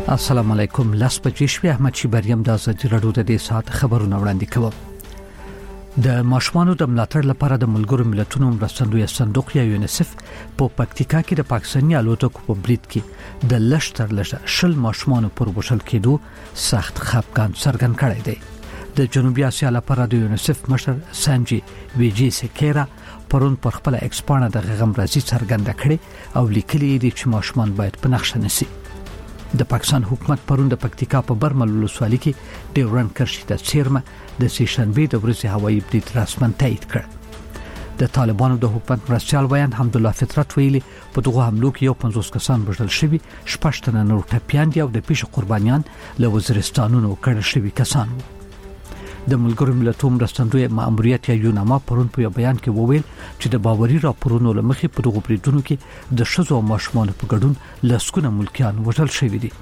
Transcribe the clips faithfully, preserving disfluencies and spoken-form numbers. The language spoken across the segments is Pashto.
السلام علیکم. لاس بجې شوې احمد شیبریم د ازادي رادیو د دې ساعت خبرونه وړاندې کوم. د ماشومانو د ملاتړ لپاره د ملګرو ملتونو مرستندوی صندوق یا یونیسف په پکتیکا کې د پاکستاني الوتکو په برید کې د لشتر لشه شل ماشومانو پر وشل کېدو سخت خفګان څرګند کړی دی. د جنوبي اسیا لپاره د یونیسف مشر سانجي ویجی سکیرا پرون پر خپل ایکسپانه د غم راځي څرګند کړي او لیکلي دي چې ماشومان باید په نقشه نسی. د پاکستان حکومت پرون د پکتیکا په برمل ولسوالۍ کې ډیورن کرښې ته څیرمه د سیشنبه د ورځې هوایي برید رسمن تایید کړ. د طالبانو د حکومت مرستيال بیان حمدالله فطرت ویلي په دغه حملو کې یو پنځوس کسان وژل شوي، شپږ تنه نور ټپيان دي او د پیښو قربانیان له وزیرستانونو کړه شوي کسان وو. د ملګرو ملتونو مرستندوی ماموریت یا یوناما پرون په یو بیان کې وویل چې د باوري راپورونو لمخې په دغه بریدونو کې د شذو او ماشومانو په ګډون لسکونه ملکیان وژل شوي دي.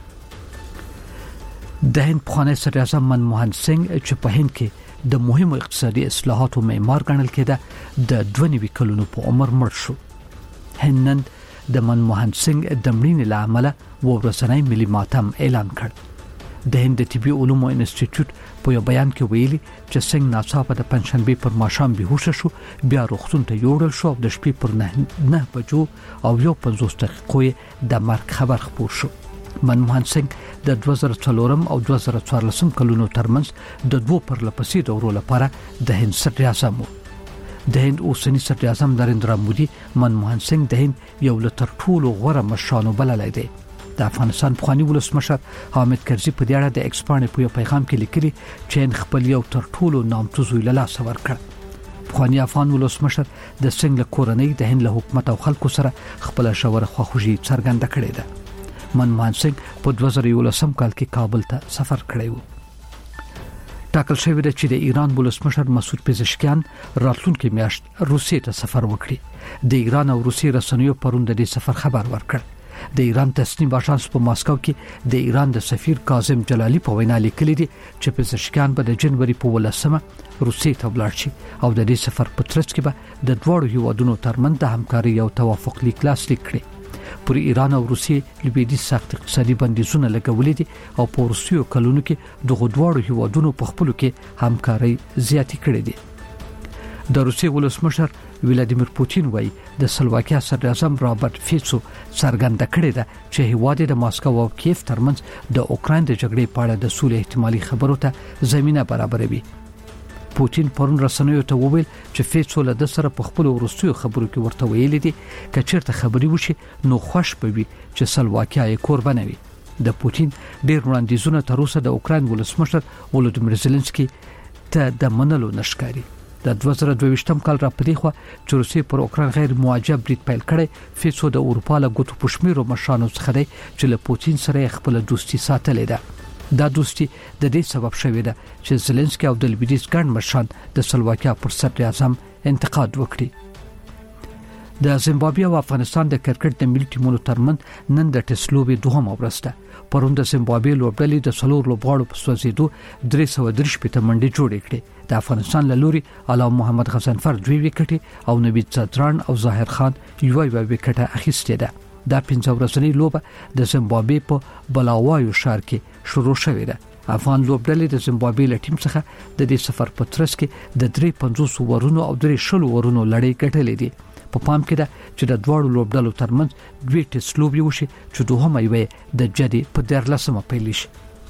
د هند پخوانی صدر اعظم منموهن سنگ چې په هند کې د مهمو اقتصادي اصلاحاتو معمار ګڼل کېده د دوه نوي کلونو په عمر مړ شو. هند د منموهن سنگ د مړینې له امله ورځنی ملي ماتم اعلان کړ. د هند طبي علومو انسټیټیوټ په یو بیان کې ویلي چې څنګه ناڅاپه د پنځشنبه پر ماښام بهوشه شو، بیا روغتون ته یوړل شو او د شپې پر نه نه بجو او یو پنځوس دقیقې د مرګ خبر خپور شو. منموهن سنگ د دوه زره څلور او دوه زره څوارلس کلونو ترمنځ د دوه پرلپسې دورو لپاره د هند صدر اعظم وو. د هند اوسنی صدر اعظم نریندرا مودي منموهن سنگ د هند یو له تر ټولو غوره مشرانو بللی دی. د افغانستان پخوانی ولسمشر حامد کرزي په دې اړه د ایکسپانې په یو پیغام کې لیکلي چې خپل یو تر ټولو نامتو زوی له لاسه ورکړ. پخوانی افغان ولسمشر د سنگ له کورنۍ د هند له حکومت او خلکو سره خپل شاوره خواخوږي څرګنده کړې ده. منموهن سنگ په دوه زره یولس کال کې کابل ته سفر کړی و. ټاکل شوی دی چې د ایران ولسمشر مسعود پزشکیان راتلونکي میاشت روسیې ته سفر وکړي. د ایران او روسیې رسنیو پرون د دې سفر خبر ورکړ. د ایران تصنیم آژانس په ماسکو کې د ایران د سفیر کاظم جلالی په وینا لیکلي دي چې پزشکیان به د جنوري په ولسمه روسیې ته ولاړ شي او د دې سفر په ترڅ کې به د دوړو هیوادونو ترمنځ د همکاري او توافق لیک لاسلیک کړي. پر ایران او روسیې لویدي سخت اقتصادي بندیزونه لګولې دي او په روسیو کلونو کې دغه دوړو هیوادونو په خپلو کې همکاري زیاتې کړې دي. د روسیې ولسمشر ولادیمیر پوتین وایي د سلواکیا صدر اعظم رابرټ فیڅو څرګنده کړې ده چې هیواد د ماسکو او کیف ترمنځ د اوکراین د جګړې په اړه د سولې احتمالي خبرو ته زمينه برابروي. پوتین پرون رسنیو ته وویل چې فیڅو له د سره په خپل ورستیو خبرو کې ورته ویلي دي چې چیرته خبري وشي نو خوش به وي چې سلواکیا یې قرباني وي. د پوتین ډیر وړاندیزونه تر اوسه د اوکراین ولسمشر ولودیمیر زيلنسکي ته د منلو نشکاري. د دوه زره دوه ویشتم کال را پدې خو چې روسیې پر اوکراین غیر معجب برید پیل کړي. فیڅو د اروپا له ګوتو پښمیر او مشانو څخه دی چې له پوتین سره خپل دوستي ساتلې ده. دا دوستي د دې سبب شوې ده چې زيلنسکي او د لویدیز ګڼ مشان د سلواکیا پر صدر اعظم انتقاد وکړي. د زیمبابوې او افغانستان د کرکټ د ملي ټیمونو ترمنځ نن د ټسلوبې دوهمه ورځ ده. پرون د زیمبابوې لوبډلې د څلور لوبغاړو په سوځېدو درې سوه درې شپېته منډې جوړې کړې. د افغانستان له لوري علام محمد غضنفر دوه وکټې او نوید زدران او ظاهر خان یو یو وکټه اخیستې ده. دا پنځه ورځنۍ لوبه د زیمبابوې په بلاوایو ښار کې شروع شوې ده. افغان لوبډلې د زیمبابوې له ټیم څخه د دې سفر په ترڅ کې د درې پنځوس ورونو او درې شلو ورونو لړۍ ګټلې دي. په پام کې ده چې د دواړو لوبډلو ترمنځ دوه ټیسټ لوبې وشي چې دوهمه یې د جدي په دیارلسمه پیل شي.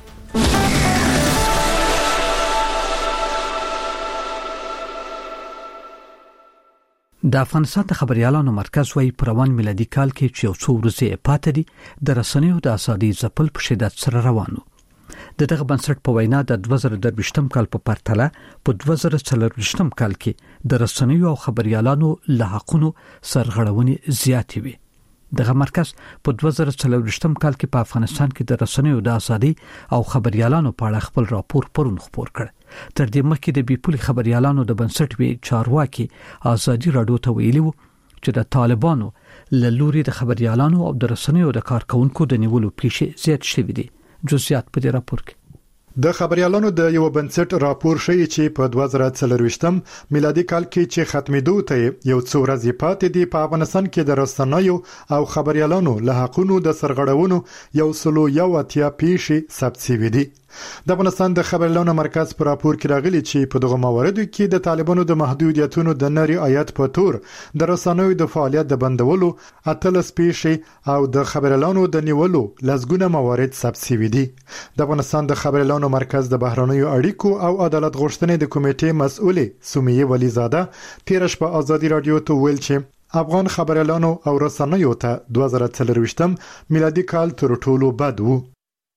د افغانستان د خبريالانو مرکز وايي په روان میلادي کال کې چې یو څو ورځې پاتې دي د رسنیو د ازادۍ ځپل په شدت سره روانو. د دغه بنسټ په وینا د دوه زره درویشتم کال په پرتله په دوه زره څلورویشتم کال کې د رسنیو او خبريالانو له حقونو سرغړونې زیاتې وي. دغه مرکز په دوه زره څلورویشتم کال کې په افغانستان کې د رسنیو د ازادۍ او خبريالانو په اړه خپل راپور پرون خپور کړ. تر دې مخکې د بیپولي خبريالانو د بنسټ وی چارواکي ازادي رادیو ته ویلي وو چې د طالبانو له لوري د خبريالانو او د رسنیو د کارکونکو د نیولو پیښې زیات شوې دي. جزئیات په دې راپور کې د خبريالانو د یو بنسټ راپور شوی چې په دوه زره څلرويشتم میلادي کال کې چې ختمېدو ته یو څو ورځې پاتې دي په افغانستان کې د رسنیو او خبريالانو له حقونو د سرغړونو یو سلو یو اتیا پیښې ثبت شوې دي. د افغانستان د خبريالانو مرکز په راپور کې راغلي چې په دغه مواردو کې د طالبانو د محدودیتونو د نری آیات په تور د رسنیو د فعالیت د بندولو اتلس پیښې او د خبريالانو د نیولو لزګونه موارد ثبت شوي دي. د افغانستان د خبريالانو مرکز د بهرنیو اړیکو او عدالت غوښتنې د کمیټې مسؤلې سمیه ولیزاده تیر شپه آزادي رادیو ته ویل چې افغان خبريالانو او رسنیو ته دوه زره څلرويشتم میلادي کال تر ټولو بد وو.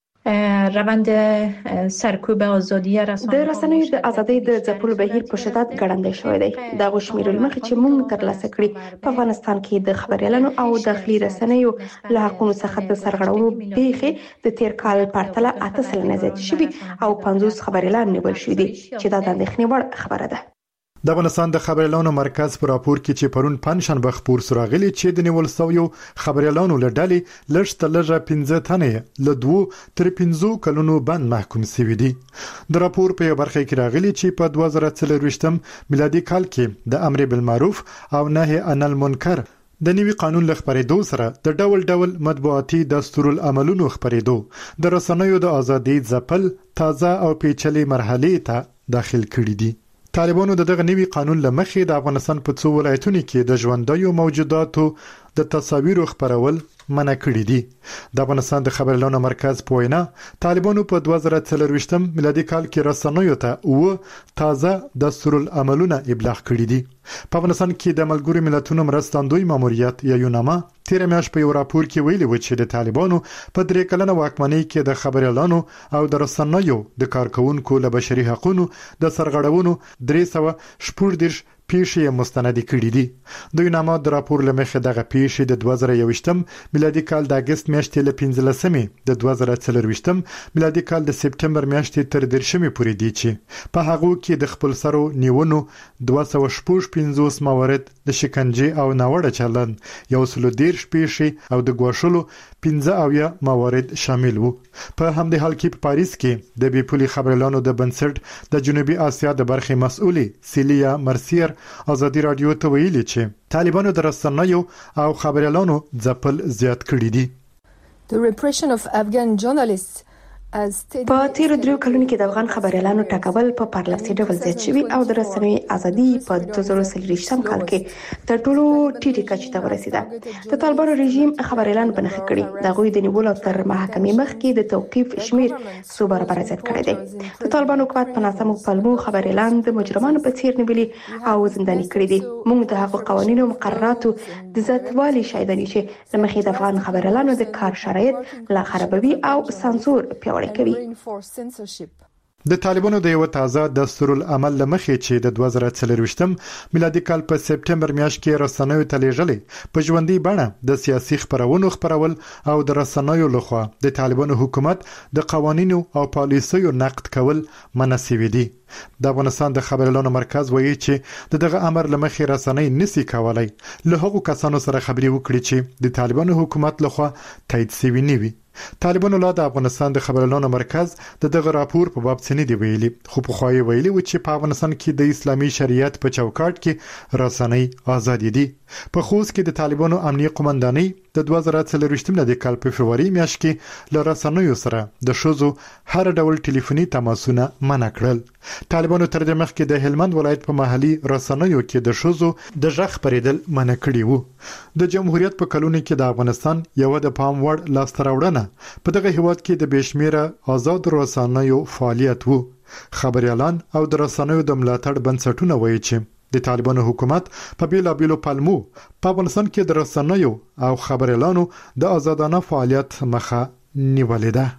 روند سرکوب آزادی رسانه د رسنیو د ازادۍ د ځپلو بهیر په شدت ګړندی شوی دی. د غوښمیر مخ چې موږ ترلاسه کړی په افغانستان کې د خبريالانو او داخلي رسنیو له حقوقو څخه د سرغړونو پیښې د تیر کال پرتله اته سلنه زیات شوي او پنځوس خبريالان نیول شوي دي چې دا د اندېښنې وړ خبره ده. د افغانستان د خبريالانو مرکز په راپور کې چې پرون پنځشنبه خبر سراغلي چې د نیول شویو خبريالانو له ډلې لږ تر لږه پنځه تنې له دوه تر پنځو کلونو بند محکوم شوي دي. د راپور په برخه کې راغلي چې په دوه زره څلرويشتم میلادي کال کې د امر بالمعروف او نهي عن المنکر د نوي قانون له خبرېدو سره د ډول ډول مطبوعاتي دستورالعملونو خبرېدو د رسنیو د ازادۍ ځپل تازه او پیچلې مرحلې ته داخل کړي دي. طالبانو د دغه نوي قانون لمخې د افغانستان په څو ولایتونو کې د ژوندیو موجوداتو د تصاویرو خبرول منع کړی دي. د افغانستان د خبريالانو مرکز په وینا طالبانو په دوه زره څلرويشتم میلادي کال کې رسنیو ته او تازه دستورالعملونه ابلاغ کړی دي. په افغانستان کې د ملګرو ملتونو مرستندوی ماموریت یا یوناما تیر میاشت په یو راپور کې ویلي و چې د طالبانو په درې کلنه واکمنۍ کې د خبريالانو او د رسنیو د کارکونکو له بشري حقوقو د سرغړونو درې سوه شپږ دېرش پیښې مستند کړي دي. د یوناما د راپور لمخې دغه پیښې د دوه زره یوویشتم میلادي کال د اگست میاشتې له پنځلسمې د دوه زره څلرويشتم میلادي کال د سپتمبر میاشتې تر دیرشمې پورې دي چې په هغه کې د خپل سرو نیونو دوه سوه شپږ پنځوس موارد د شکنجې او ناوړه چلند یو سل دیرش پیښې او د ګواښلو پنځه اویا موارد شامل وو. په همدې حال کې په پاریس کې د بیپولي خبريالانو د بنسټ د جنوبي اسیا د برخې مسؤلې سیلیا مرسیر آزادي رادیو ته ویلي چې طالبانو د رسنیو او خبريالانو ځپل زیات کړي دي. The repression of Afghan journalists په تیر درو کلونو کې د افغان خبريالانو ټاکول په پرلپسې ډول زیات شوي او د رسنیو ازادي په دوه زره څلوېښتم کال کې تر ټولو ټیټه کچې ته ورسېده. د طالبانو رژیم خبريالان بنخ کړي د غوي د نیولو تر محکمې مخکې د توقيف شمیر څو برابر زیات کړی دی. د طالبانو حکومت په ناسمو پلمو خبريالان د مجرمانو په څیر نیولي او زنداني کړي دي. موږ د هغو قوانینو مقرراتو د ذاتوالي شایدنی چې د مخې د افغان خبريالانو د کار شرایط لا خرابوي او سانسور پیاوړی کوي. د طالبانو د یو تازه دستورالعمل لمخې چې د دوه زره څلرويشتم میلادي کال په سپتمبر میاشت کې رسنیو ته لیږلې په ژوندۍ بڼه د سیاسي خبرونو خبرول او د رسنیو لخوا د طالبانو حکومت د قوانینو او پالیسیو نقد کول منع شوي دي. د افغانستان د خبريالانو مرکز وایي چې د دغه امر لمخې رسنۍ نسی کولای له هغو کسانو سره خبري وکړي چې د طالبانو حکومت لخوا تایید شوي نه وي. طالبانو لا د افغانستان د خبريالانو مرکز د دغه راپور په باب څه نه دی ویلي، خو په خوای ویلي و چې په افغانستان کې د اسلامي شریعت په چوکاټ کې رسنۍ آزاد دي. په خوست کې د طالبانو امنیه قومندانۍ د دوه زره څلرويشتم د کال په فبرवरी میاشت کې له رسنیو سره د شوزو هر ډول ټلیفوني تماسونه منع کړل. طالبانو تر دې مخکې د هلمند ولایت په محلي رسنیو کې د شوزو د ژغ پریدل منع کړی وو. د جمهوریت په کلونو کې د افغانستان یو د پام وړ لاستراوړنه په دغه هیواد کې د بشمیره آزاد رسنیو فعالیت وو. خبريالان او د رسنیو د ملاتړ بنسټونه وایي چې د طالبانو حکومت په بیلابیلو پلمو په افغانستان کې د رسنیو او خبريالانو د آزادانه فعالیت مخه نیولې ده.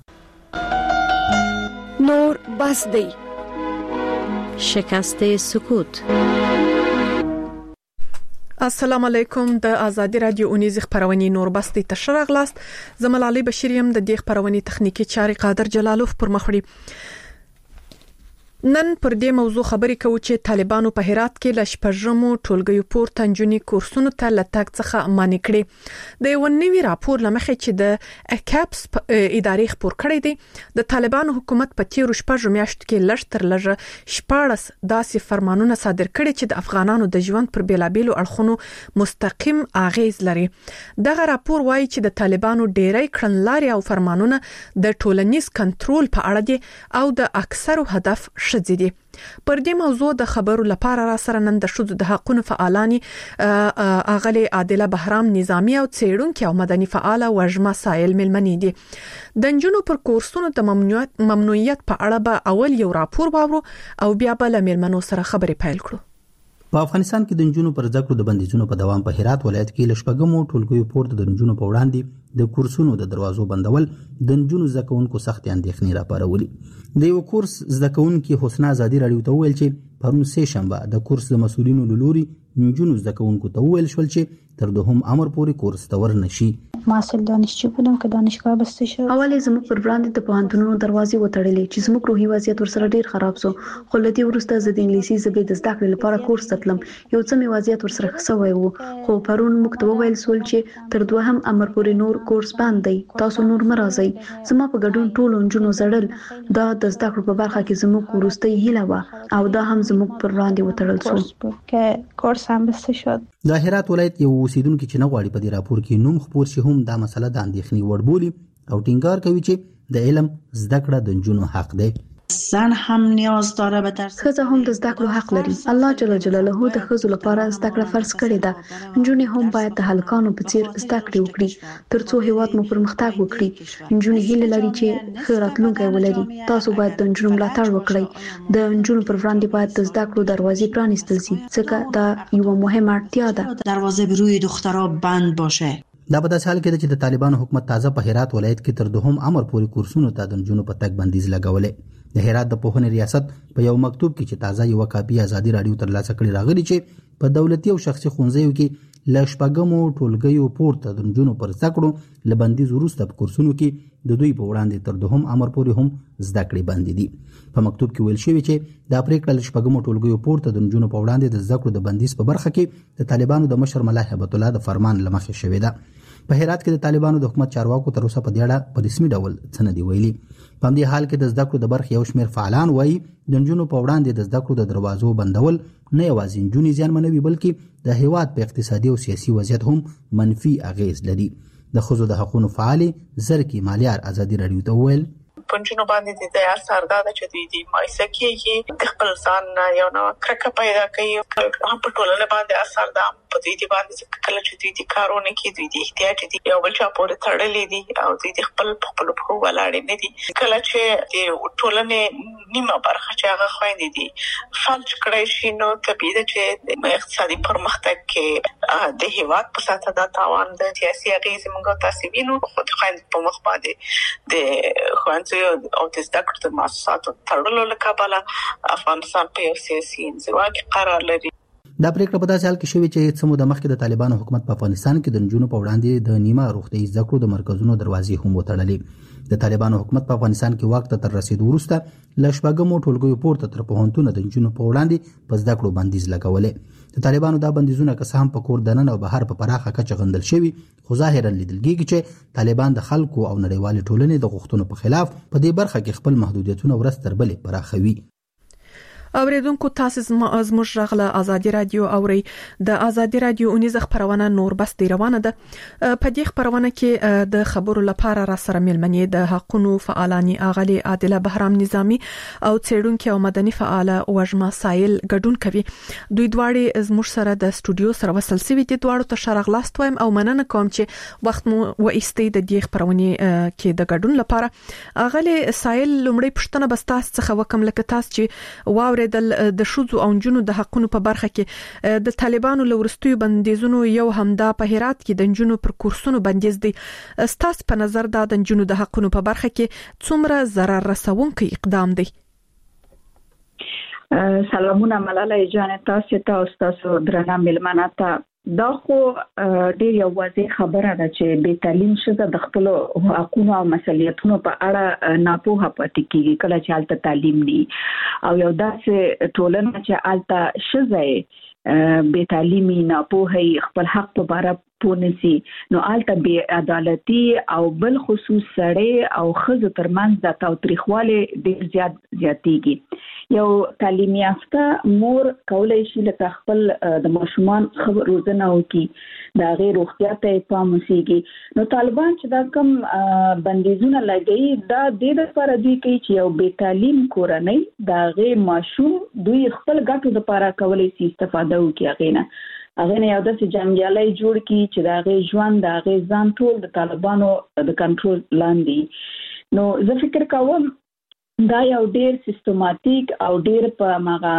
نور بس دی. شکست سکوت. السلام علیکم. د آزادی رادیو اونیز خبرونه نور بستی تشرغلاست. زملالي بشیریم د دې خبرونه تخنیکی چاري قادر جلالوف پر مخړي. نن پر دې موضوع خبرې کوو چې طالبانو په هرات کې ل شپږمو ټولګیو پورته نجونې کورسونو ته لټک څخه مانع کړي د یو نوي راپور لمخې چې د اکاپس ادارې خبر کړی دی د طالبانو حکومت په تیرو شپږو میاشتو کې لږ تر لږه شپاړس داسې فرمانونه صادر کړي چې د افغانانو د ژوند پر بیلابیلو اړخونو مستقیم اغیز لري. دغه راپور وایي چې د طالبانو ډېری کړنلارې او فرمانونه د ټولنیز کنټرول په اړه دي او د اکثرو هدف شذې دي. پر دې موضوع د خبرو لپاره را سره نن د شذو د حقوقو فعالانی اغلی عادله بهرام نظامی او څېړونکو او مدني فعال وژما سایل ملمنی دي. د نجونو پر کورسونو د ممنوعیت ممنوعیت په اړه به اول یو راپور واورو او بیا بل ملمنو سره خبرې پیل کړو. په افغانستان کې د نجونو پر زده کړو د بندیزونو په دوام په هرات ولایت کې ل شپږمو ټولګیو پورته د نجونو په وړاندې د کورسونو د دروازو بندول د نجونو زده کوونکو سخت اندېښنې راپارولې. د یو کورس زده کوونکي حسنا آزادي راډیو ته ویل چې پرون سه شنبه د کورس د مسؤلینو لوري نجونو زده کوونکو ته ویل شول چې تر دوهم امر پورې کورس ته ورنشي. ماسل دانشجو بودم که دانشگاه بسته شد. اولې زموږ پر وړاندې د پوهنتونونو دروازې وتړلې چې زموږ روحي وضعیت ورسره ډیر خراب شو. خو لدی ورسته زه د انګلیسي ژبې د زده کړې لپاره کورس تلم. یو څه می وضعیت ورسره خسوي وو خو پرون موږ ته ویل سول چې تر دوهم امر پورې نور کورس باندې تاسو نور مرزي. زما په ګډون ټول انجونو زړل دا د زده کړو په برخه کې زموږ ورستي هیله و او دا هم زموږ پر وړاندې وتړل شو که کورس هم بسته شد. د هرات ولایت یو اوسیدونکو چې نه غواړي په دې راپور کې نوم خبر شي هم دا مسله د اندېښنې وړ بولي او ټینګار کوي چې د علم زده کړه د نجونو حق دی. زن هم نیاز داره به درس. ښځه هم د زده کړو حق لري. الله جل جلاله د ښځو لپاره زده کړه فرض کړې ده. نجونې هم باید د هلکانو په څیر زده کړې وکړي ترڅو هیواد مو پرمختګ وکړي. نجونې هیله لري چې ښه راتلونکی ولري. تاسو باید د نجونو ملاتړ وکړئ. د نجونو پر وړاندې باید د زده کړو دروازې پرانیستل شي ځکه دا یو مهمه اړتیا ده. دروازه به روی دخترها بند باشه. دا په داسې حال کې چې د طالبانو حکومت تازه په هرات ولایت کې تر دوهم امر پورې کورسونو ته د نجونو په تګ بندیز لګولې. د هرات د پوهنې ریاست په یو مکتوب کې چې تازه یو کاپي ازادي راډیو ترلاسه کړی راغلی چې په دولتي او شخصي ښوونځیو کې ل شپږمو ټولګیو پورته د نجونو پر زده کړو ل بندیز وروسته په کورسونو کې د دوی په وړاندې تر دوهم امر پورې هم زده کړې بندې دي. په مکتوب کې ویل شوی چې د پریکړه ل شپږمو ټولګیو پورته د نجونو په وړاندې د زده کړو د بندیز په برخه کې د طالبانو د مشر ملا هبت الله د فرمان لمخې شوې ده. په هرات کې د طالبانو د حکومت چارواکو تر اوسه په دې اړه په رسمي ډول څه نه دی ویلي. په دې حال کې د زده کړو د برخې یو شمېر فعالان وایي د نجونو په وړاندې د زده کړو د دروازو بندول نه یوازې نجونې زیانمنوي بلکې د هیواد په اقتصادي او سیاسي وضعیت هم منفي اغیز لري. د ښځو د حقوقو فعال زرکی مالیار ازادي راډیو ته ویل پنځونو باندې د اثر دا چې دوی د مایسه کې د خپل ځان یو نو کرکه پیدا کوي هم په ټولنه باندې اثر دا په دې باندې کله چې دوی د کارونه کې دوی د احتیاج دي یو بل چا پورې تړلې دي او دوی د خپل خپل په ولاړې نه دي. کله چې د ټولنې نیمه برخه چې هغه خويندې دي فلج کړی شي نو طبيعي ده چې د اقتصادي پرمختګ کې د هیواد په ساته دا تاوان د سیاسي اغیز موږ تاسو وینو خو د خويند په مخ باندې د خويند او د زده کړو د مؤسساتو تړلو له کبله افغانستان په یو سیاسي انزوا کې قرار لري. دا پریکړه په داسې حال کې شوې چې څه موده مخکې د طالبانو حکومت په افغانستان کې د نجونو په وړاندې د نیمه روغتیايي زده کړو د مرکزونو دروازې هم وتړلې. د طالبانو حکومت په افغانستان کې واک ته تر رسیدو وروسته ل شپږمو ټولګیو پورته تر پوهنتون د نجونو په وړاندې په زده کړو بندیز لګولې. د طالبانو دا بندیزونه که څه هم په کور دننه او بهر په پراخه کچه غندل شوي خو ظاهرا لیدل کېږي چې طالبان د خلکو او نړیوال ټولنې د غوښتنو په خلاف په دې برخه کې خپل محدودیتونه ورځ تر بلې پراخوي. اوریدونکو تاسو زموږ راغله ازادي رادیو اوري د ازادي رادیو اونیزه خبرونه نور بس دی روانه ده. په دې خبرونه کې د خبرو لپاره را سره ملمنې د حقوقو فعالانی اغلی عادله بهرام نظامی او څېړونکو او مدني فعال وژما سایل ګډون کوي. دوی دواړي زموږ سره د استودیو سره وصل سوي دي. دواړو ته شرغلاست وایم او مننه کوم چې وخت مو و ایستي د دې خبرونه کې د ګډون لپاره. اغلی سایل لومړی پښتنه بس تاسو څخه وکم لکه تاسو چې واو د شوزو او نجونو د حقونو په برخه کې د طالبانو لورستوي بندیزونو یو همدا په هرات کې د نجونو پر کورسونو بندیز دي. ستاسو په نظر دا د نجونو د حقونو په برخه کې څومره ضرر رسونکي اقدام دی؟ سلامونه ملاله جان تاسو ته او تاسو درنه ملمنه ته دا خو ډېر یو واضح خبره ده چې بې تعلیم شته د خپل حقوقو او مسؤلیتونو په اړه ناپوهه پاتې کیږي کله چې حالت تعلیم ني او یو داسې ټولنه چې حالت شزه بې تعلیمي ناپوهه خپل حق په اړه پونسي نو حالت بې عدالتي او بل خصوص سړی او خزو ترمنځ د تاوتریخواله ډېر زیات زیاتېږي. یو تعلیم یافته مور کولای شي لکه خپل د ماشومان خبر روزنه وکي دا غیر روغتیا ته پام وسیږي. نو طالبان چې دا کم بندیزونه لګي دا د لپاره دی چې یو بې تعلیم کورنۍ دا غیر ماشوم دوی خپل ګټو لپاره کولای شي استفاده وکي غینه هغه نه یو د جنگیالي جوړ کی چې دا غیر ژوند دا غیر ځان ټول د طالبانو د کنټرول لاندې. نو زه فکر کوم دا یو ډیر سیستماتیک او ډیر په ماغه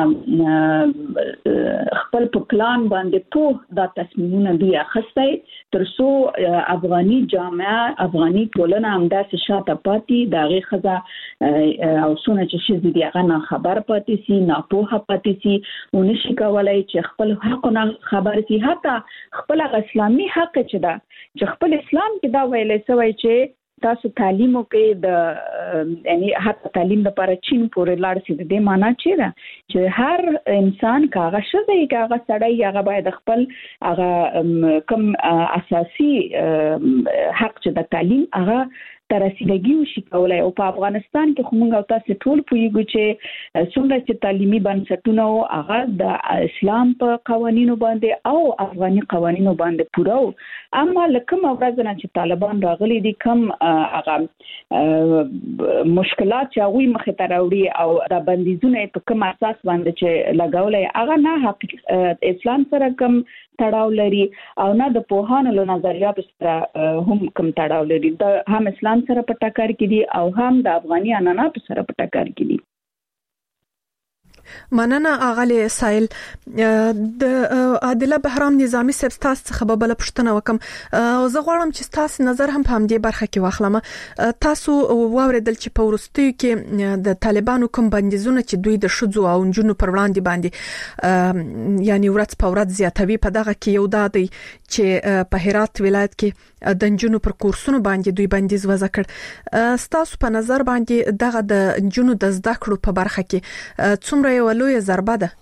خپل په پلان باندې په دا تصمیمونه دی اخستای ترڅو افغاني جامعه افغاني ټولنه همداسې شاته پاتې دغه خزه او سونه چې شې دی هغه نه خبر پاتې سي نه په پاتې سي ونشي کولای چې خپل حق نه خبر سي حتی خپل اسلامي حق چې دا چې خپل اسلام کې دا ویلې سوی چې تاسو تعلیم کې د یعنی حتی تعلیم لپاره چین پورې لاړ سي د دې معنی چې دا چې هر انسان کاغه شته کاغه سړی هغه باید خپل هغه کوم اساسي حق چې د تعلیم هغه ترسیدګي وشي کولای. او په افغانستان کې خو موږ تاسو ټول پوهیږو چې څومره چې تعلیمي بنسټونه او هغه د اسلام په قوانینو باندې او افغاني قوانینو باندې پوره او اما لکه ورځ نه چې طالبان راغلي دي کم هغه مشکلات چې هغه مخ ته راوړي او د بندیزونه په کوم اساس باندې چې لګولای هغه نه حق اسلام سره کم تړاو لري او نه د پوهانو له نظریاتو سره هم کم تړاو لري. د هم اسلام سره په ټکر کې دي او هم د افغاني عنعناتو سره په ټکر کې دي. مننه اغلی سایل د عادله بهرام نظامی سب تاسو څخه بل پښتنه وکم او زه غواړم چې تاسو نظر هم په همدې برخه کې واخلم. تاسو واوریدل چې په ورستیو کې د طالبانو کوم بندیزونه چې دوی د شذو او جنونو پر وړاندې باندې یعنی ورځ په ورځ زیاتوي په دغه کې یو دادی چې په هرات ولایت کې د جنونو پر کورسونو باندې دوی بندیز وضع کړ. تاسو په نظر باندې دغه د جنونو د زده کړو په برخه کې څومره یو لوی ضربه ده؟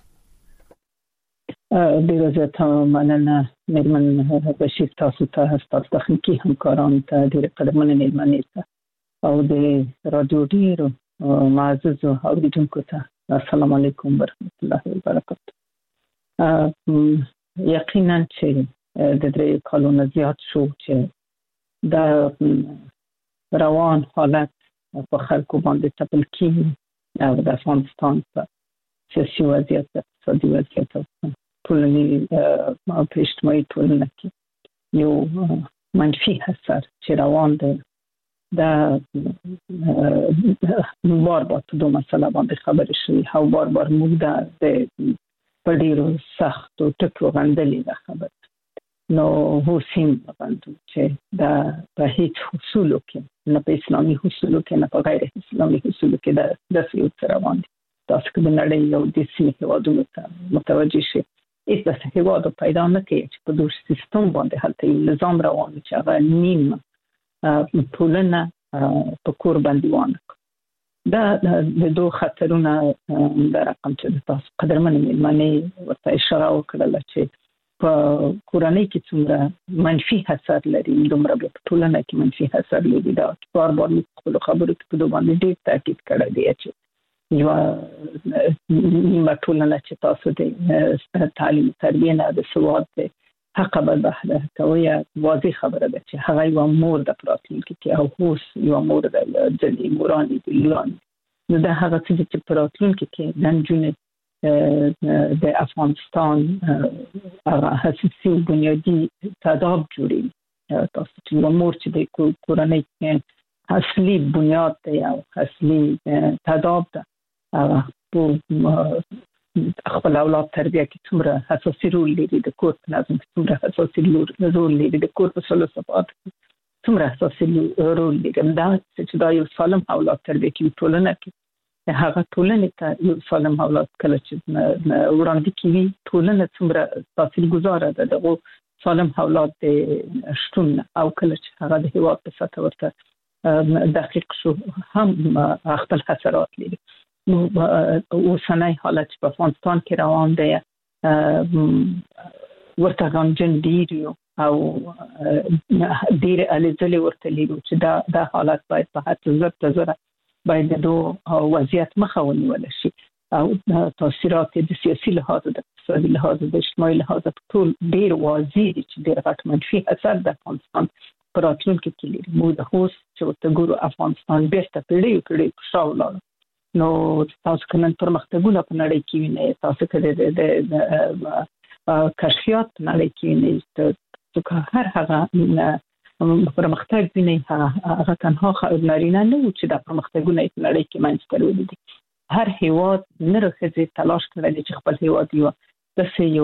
ډیره زیاته مننه مېرمن بشیر تاسو ته تاسو تخنیکی همکاران ته ډیره قدرمنه مېرمنې ته او د رادیو ډیرو معزز اوریدونکو ته السلام علیکم ورحمت الله وبرکاته. یقینا چې د درې کالونو زیات شو چې دا روان حالت په خلکو باندې تپل کیږي او د افغانستان په سیاسي وضعیت اقتصادي وضعیت او ټولنې او اجتماعي ټولنه کې یو منفي اثر چې روان دی دا بار بار په دوه مسله باندې خبرې شوي او بار بار موږ دا د په ډېرو سختو ټکو غندلې ده خبره. نو حسین باندې چې دا په هیڅ اصولو کې نه په اسلامي اصولو کې نه په غیر اسلامي اصولو کې دا د سیاست روان دي. تاسو کې د نړۍ یو د سیمې هیوادونو ته متوجه شئ هیڅ داسې هیواد پیدا نه کوي چې په دوه سیستم باندې هلته یو نظام روان وي چې هغه نیم ټولنه په کور باندې وانه دا د دوه خطرونه د رقم چې تاسو قدرمنې مېرمنې ورته اشاره وکړله چې په کورنۍ کې څومره منفي اثر لري دومره په ټولنه کې منفي اثر لري. دا بار بار خپل خبرو کې په دوه باندې ډېر تاکید کړی دی چې یو نیمه ټولنه چې تاسو د تعلیم تربیه نه د سواد د حق به بهره کوي واضح خبره ده چې هغه یو مور د راتلونکي کې او اوس یو مور د ځلې موراني د لون نو دا هغه چې په راتلونکي کې د جنونو د افغانستان هغه حساسي بنیادی تداب جوړي تاسو چې یو مور چې د کورنۍ کې اصلي بنیاد دی او اصلي تداب ده هغه په خپل اولاد تربیه کې څومره حساسي رول لري د کور په نظم کې څومره حساسي رول لري د کور په فلسفات څومره حساسي رول لري دا چې دا یو سالم اولاد تربیه کې ټولنه کې هغه ټولنې ته یو سالم اولاد کله چې وړاندې کیږي ټولنه څومره تاثیرګذار ده دغه سالم اولاد د شتون او کله چې هغه د هیواد په سطح ورته دقیق شو هم خپل خسارات لري. نو اوسنۍ حالت په افغانستان کې روان دی ورته غمجن ډیر او ډیر الزلي ورته لري چې دا د حالت باید په هڅه زړه زړه باید د وضعیت مخه ونیول شي او تاثیرات د سیاسي لحاظ د اقتصادي لحاظ د اجتماعي لحاظ ټول ډیر واضح دي چې ډیر غټ منفي اثر د افغانستان پر راتلونکي کې لري. موږ د اوس چې ورته ګورو افغانستان بیرته پیړۍ پیړۍ په شا ولاړ. نو تاسو کنن پرمختګونه په نړۍ کې وینئ، تاسو کله د کشفیات په نړۍ کې وینئ، چې هر هغه پرمختګ ویني هغه تنها نارینه نه و چې د پرمختګونه په نړۍ کې منځته راوړي دي. هر هیواد نه راځي تلاش کوي چې خپل هیواد یو د یو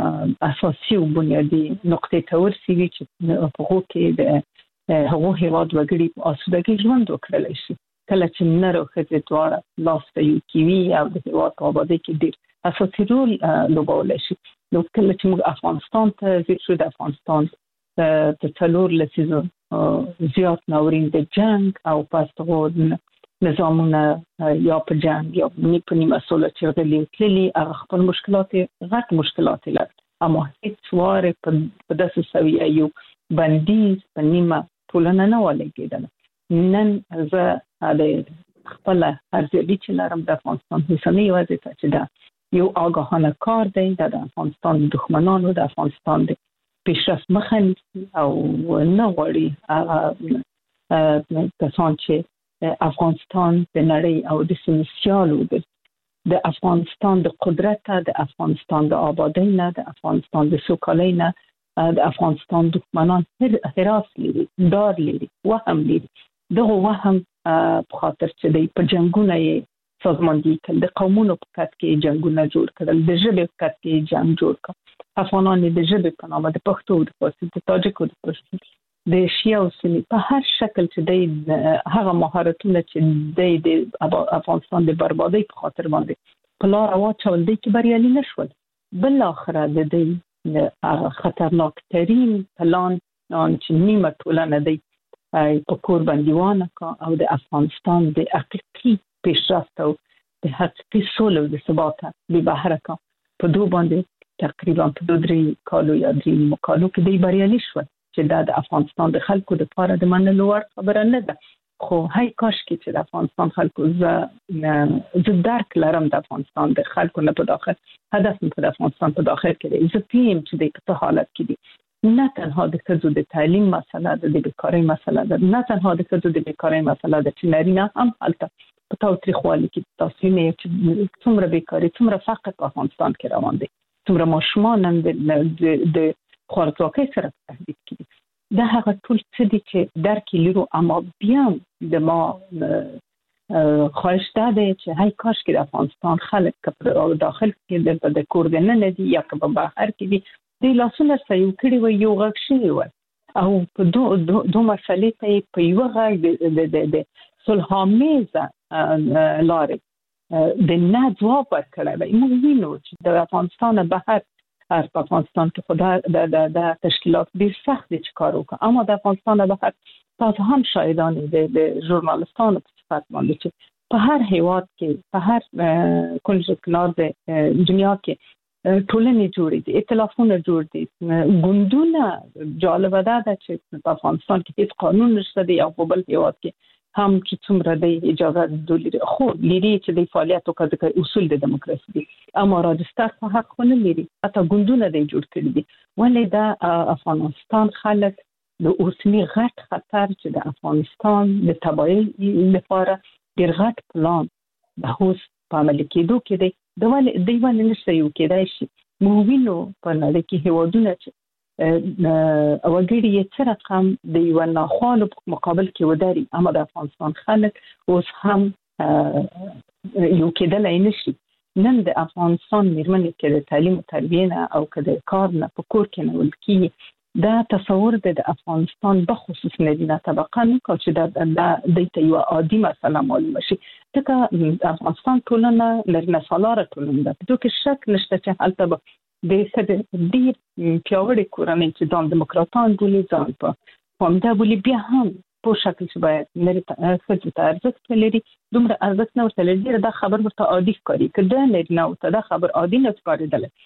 اساسي او بنیادی نقطې ته ورسیږي چې په هغه کې د هغه هیواد وګړي په اسودګي ژوند وکړي شي. کله چې نه راځي دواړه لاس ته یو کیوي او د هیواد په آبادی کې ډیر اساسي رول لوبولی شي. نو کله چې موږ افغانستان ته ځو شو د افغانستان د څلور لسیزو زیات ناورین د جنگ او پاستغو نظامونه یا په جنگ یا په نیمه سوله چې غلي تللی هغه خپل مشکلات غټ مشکلات لري، اما هیڅ واره په داسې سویه یو بندیز په نیمه ټولنه نه ولګېدل. نن زه د خپل ارزیابي چې لرم د افغانستان اوسنۍ وضعیت چې دا یو آگاهانه کار دی د افغانستان دښمنانو د افغانستان د پیشرفت مخه نیسي او نه غواړي کسان چې افغانستان د نړۍ او د سیمې سیال وګرځي. د افغانستان د قدرت، د افغانستان د آبادۍ نه، د افغانستان د سوکالۍ نه د افغانستان دښمنان هراس لري، ډار لري، وهم لري. دغه وهم په خاطر چې د په جنگونه یې سازماندهي کړل، د قومونو په کټ کې جنگونه جوړ کړل، د ژبې په کټ کې جنگ جوړ کړل. افغانان د ژبې په نامه د پښتو، د فارسي، د تاجکو، د پښتو، د شیعه او سني په هر شکل چې د هغه مهارتونه چې د افغانستان د بربادۍ په خاطر باندې په لار واچول دي کې بریالي نشول. بل اخره د دې هغه خطرناک ترین پلان چې نیمه ټولنه دی په کور بندیوانه کا او د افغانستان د حقیقي پیشرفت او د حقیقي سولې او د ثبات به بهره کا په دوه باندې تقریبا په دوه درې کالو یا درې مکالو کې دی بریالي شول چې دا د افغانستان د خلکو د لپاره د منلو وړ خبره نه ده. خو هاي کاش کې چې د افغانستان خلکو ز ز درک لرم د افغانستان د خلکو نه په داخل هدف په افغانستان په داخل کې دی زه پیم چې د په حالت کې دي نه تنها د ښځو د تعلیم مسله ده، د بیکارۍ مسله ده، نه تنها د ښځو د بیکارۍ مسله ده چې نارینه هم هلته په تاوتریخوالي کې تاسو نه چې څومره بیکاري څومره فقر په افغانستان کې روان دي، څومره ماشومان هم د خوارځواکۍ سره په تهدید کې دي. دا هغه ټول څه دي چې درک لرو، اما بیا د ما خواهش دا دی چې هاي کاش کې د افغانستان خلک که په داخل کې د کور دننه دي یا که په بهر کې دي د لاسونه سره یو کړي وي، یو غږ شوي وي او په دو مسلې ته یې په یوه غږ د صلح‌آمیزه لارې د نه ځواب ورکړی وي. موږ وینو چې د افغانستان بهر په افغانستان کې خدا د تشکیلات ډېر سخت دي چې کار وکړي، اما د افغانستان بهر تاسو هم شاهدان د ژورنالستانو په صفت باندې چې په هر هیواد کې په هر کنج کنار د دنیا کې ټولنې جوړې دي، ائتلافونه جوړ دي، ګوندونه. جالبه ده چې په افغانستان کې هیڅ قانون نشته دی او په بل هیواد کې هم چې څومره د اجازه د خو لري چې د فعالیت وکړي اصول د دیموکراسي دي، اما راجستر په حق خو نه لري، حتی ګوندونه دی جوړ کړي دي. ولې دا افغانستان خلک د اوسني غټ خطر چې د افغانستان د تباهۍ لپاره ډېر غټ پلان د اوس په عملي کېدو کې دی د ولې دی ولې نشته یو کېدای شي. موږ وینو په نړۍ کې هیوادونه چې وګړي یې څه رقم د یو ناخوالو په مقابل کې ودري، اما د افغانستان خلک اوس هم یو کېدلی نشي. نن د افغانستان میرمنې کې د تعلیم او تربیې نه او که د کار نه په کور کې نه ول کېږي دا تصور د افغانستان بخصوص مدینه طبقه نه کو چې دا د ته یو عادي مسله معلومه شي ځکه افغانستان ټولنه لرنه سالاره ټولنه ده په کې شک نشته چې هلته به د سده ډیر پیاوړي کورنۍ چې د دیموکراتان بولي ځان په همدا بولي بیا هم په شکل چې باید لري څه ته ارزښت لري دومره ارزښت نه ورته لري دا خبر ورته عادي ښکاري کله نه نه ورته دا خبر عادي نه ښکاري دله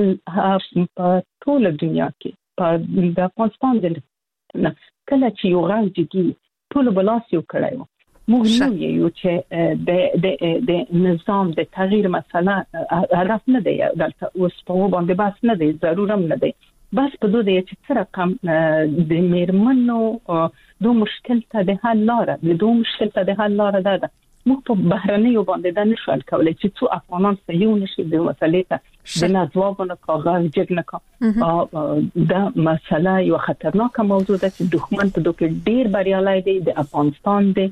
په ټول دنیا کې په د افغانستان د کله چې یو غږ جدي ټول بلاس یو کړایو موږ نو یو چې د د د نظام د تغییر مسله هدف نه دی دلته اوس په باندې بس نه دی ضرورم نه دی بس په دوی چې څه رقم د میرمنو دو مشکل ته د حل لاره د دو مشکل ته د حل لاره ده موږ په بهرنیو باندې دا نشو کولای چې څو افغانان ته یو نشي د مسلې ته د نازوابونه کاغذ جګ نه کا دا مسله یو خطرناکه موضوع ده چې دښمن په دوی ډیر بریالي دي د افغانستان دی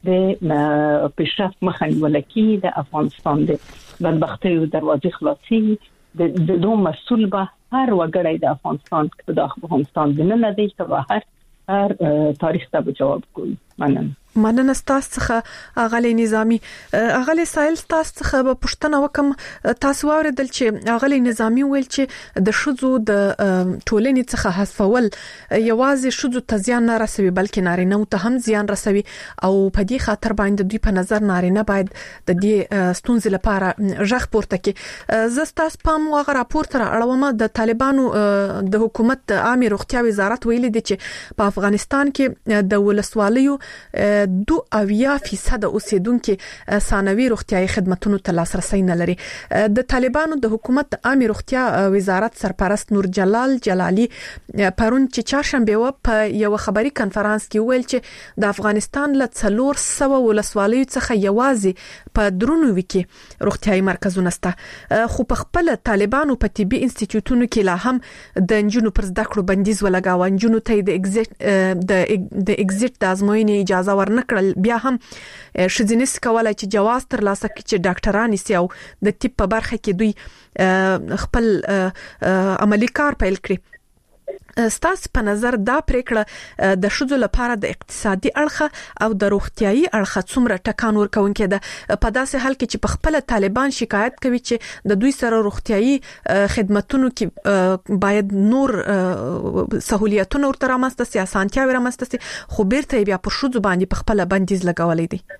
د پیشرفت مخنیول کی د افغانستان دی بدبختی او دروازې خلاصي د دوه مسول به هر وګړی د افغانستان کې د افغانستان د نه دی چې هر هر تاریخ ته جواب کوي مننه مننه تاسو څخه اغلی نظامی اغلی سایل تاسو څخه په پښتنه وکم تاسو اوریدل چې اغلی نظامی ویل چې د شذو د ټولنې څخه حذفول یوازې شذو ته زیان نه رسوي بلکې نارینه ته هم زیان رسوي او په دې خاطر باندې دوی په نظر نارینه باید د دې ستونزې لپاره ژغ پورته کړي زه تاسو په موغه راپور تر اړومه د طالبانو د حکومت عامه روغتیا وزارت ویلي دی چې په افغانستان کې د ولسوالیو دو اویا فیصد اوسیدونکو ثانوي روغتيایي خدماتو ته لاسرسي نه لري د طالبانو د حکومت عامه روغتیا وزارت سرپرست نور جلال جلالی پرون چې چهارشنبه و په یو خبري کانفرنس کې ویل چې د افغانستان له څلور سوه ولسوالیو څخه یوازې په درونو وکي روغتيایي مرکزونه سته خو په خپل طالبانو په طبي انسټیټیوټونو کې لا هم د انجونو پر زده کړو بندیز ولګاو انجونو ته د ایگزیټ د د ایگزیټ د ازموینې اجازه ورنکړل بیا هم شذینس کولای چې جواز تر لاسه کړي چې ډاکټران یې او د طب په برخه کې دوی خپل عملی کار پیل کړي ستاسو په نظر دا پریکړه د شذو لپاره د اقتصادي اړخ او د روغتيایي اړخ څومره ټکان ورکوونکې ده په داسې حال کې چې په خپل طالبان شکایت کوي چې د دوی سره روغتيایي خدماتونو کې باید نور سہولیتونه ورته رامنځته سي اسانتیاوي رامنځته سي خو بیرته بیا پر شذو باندې په خپل بندیز لګولې دي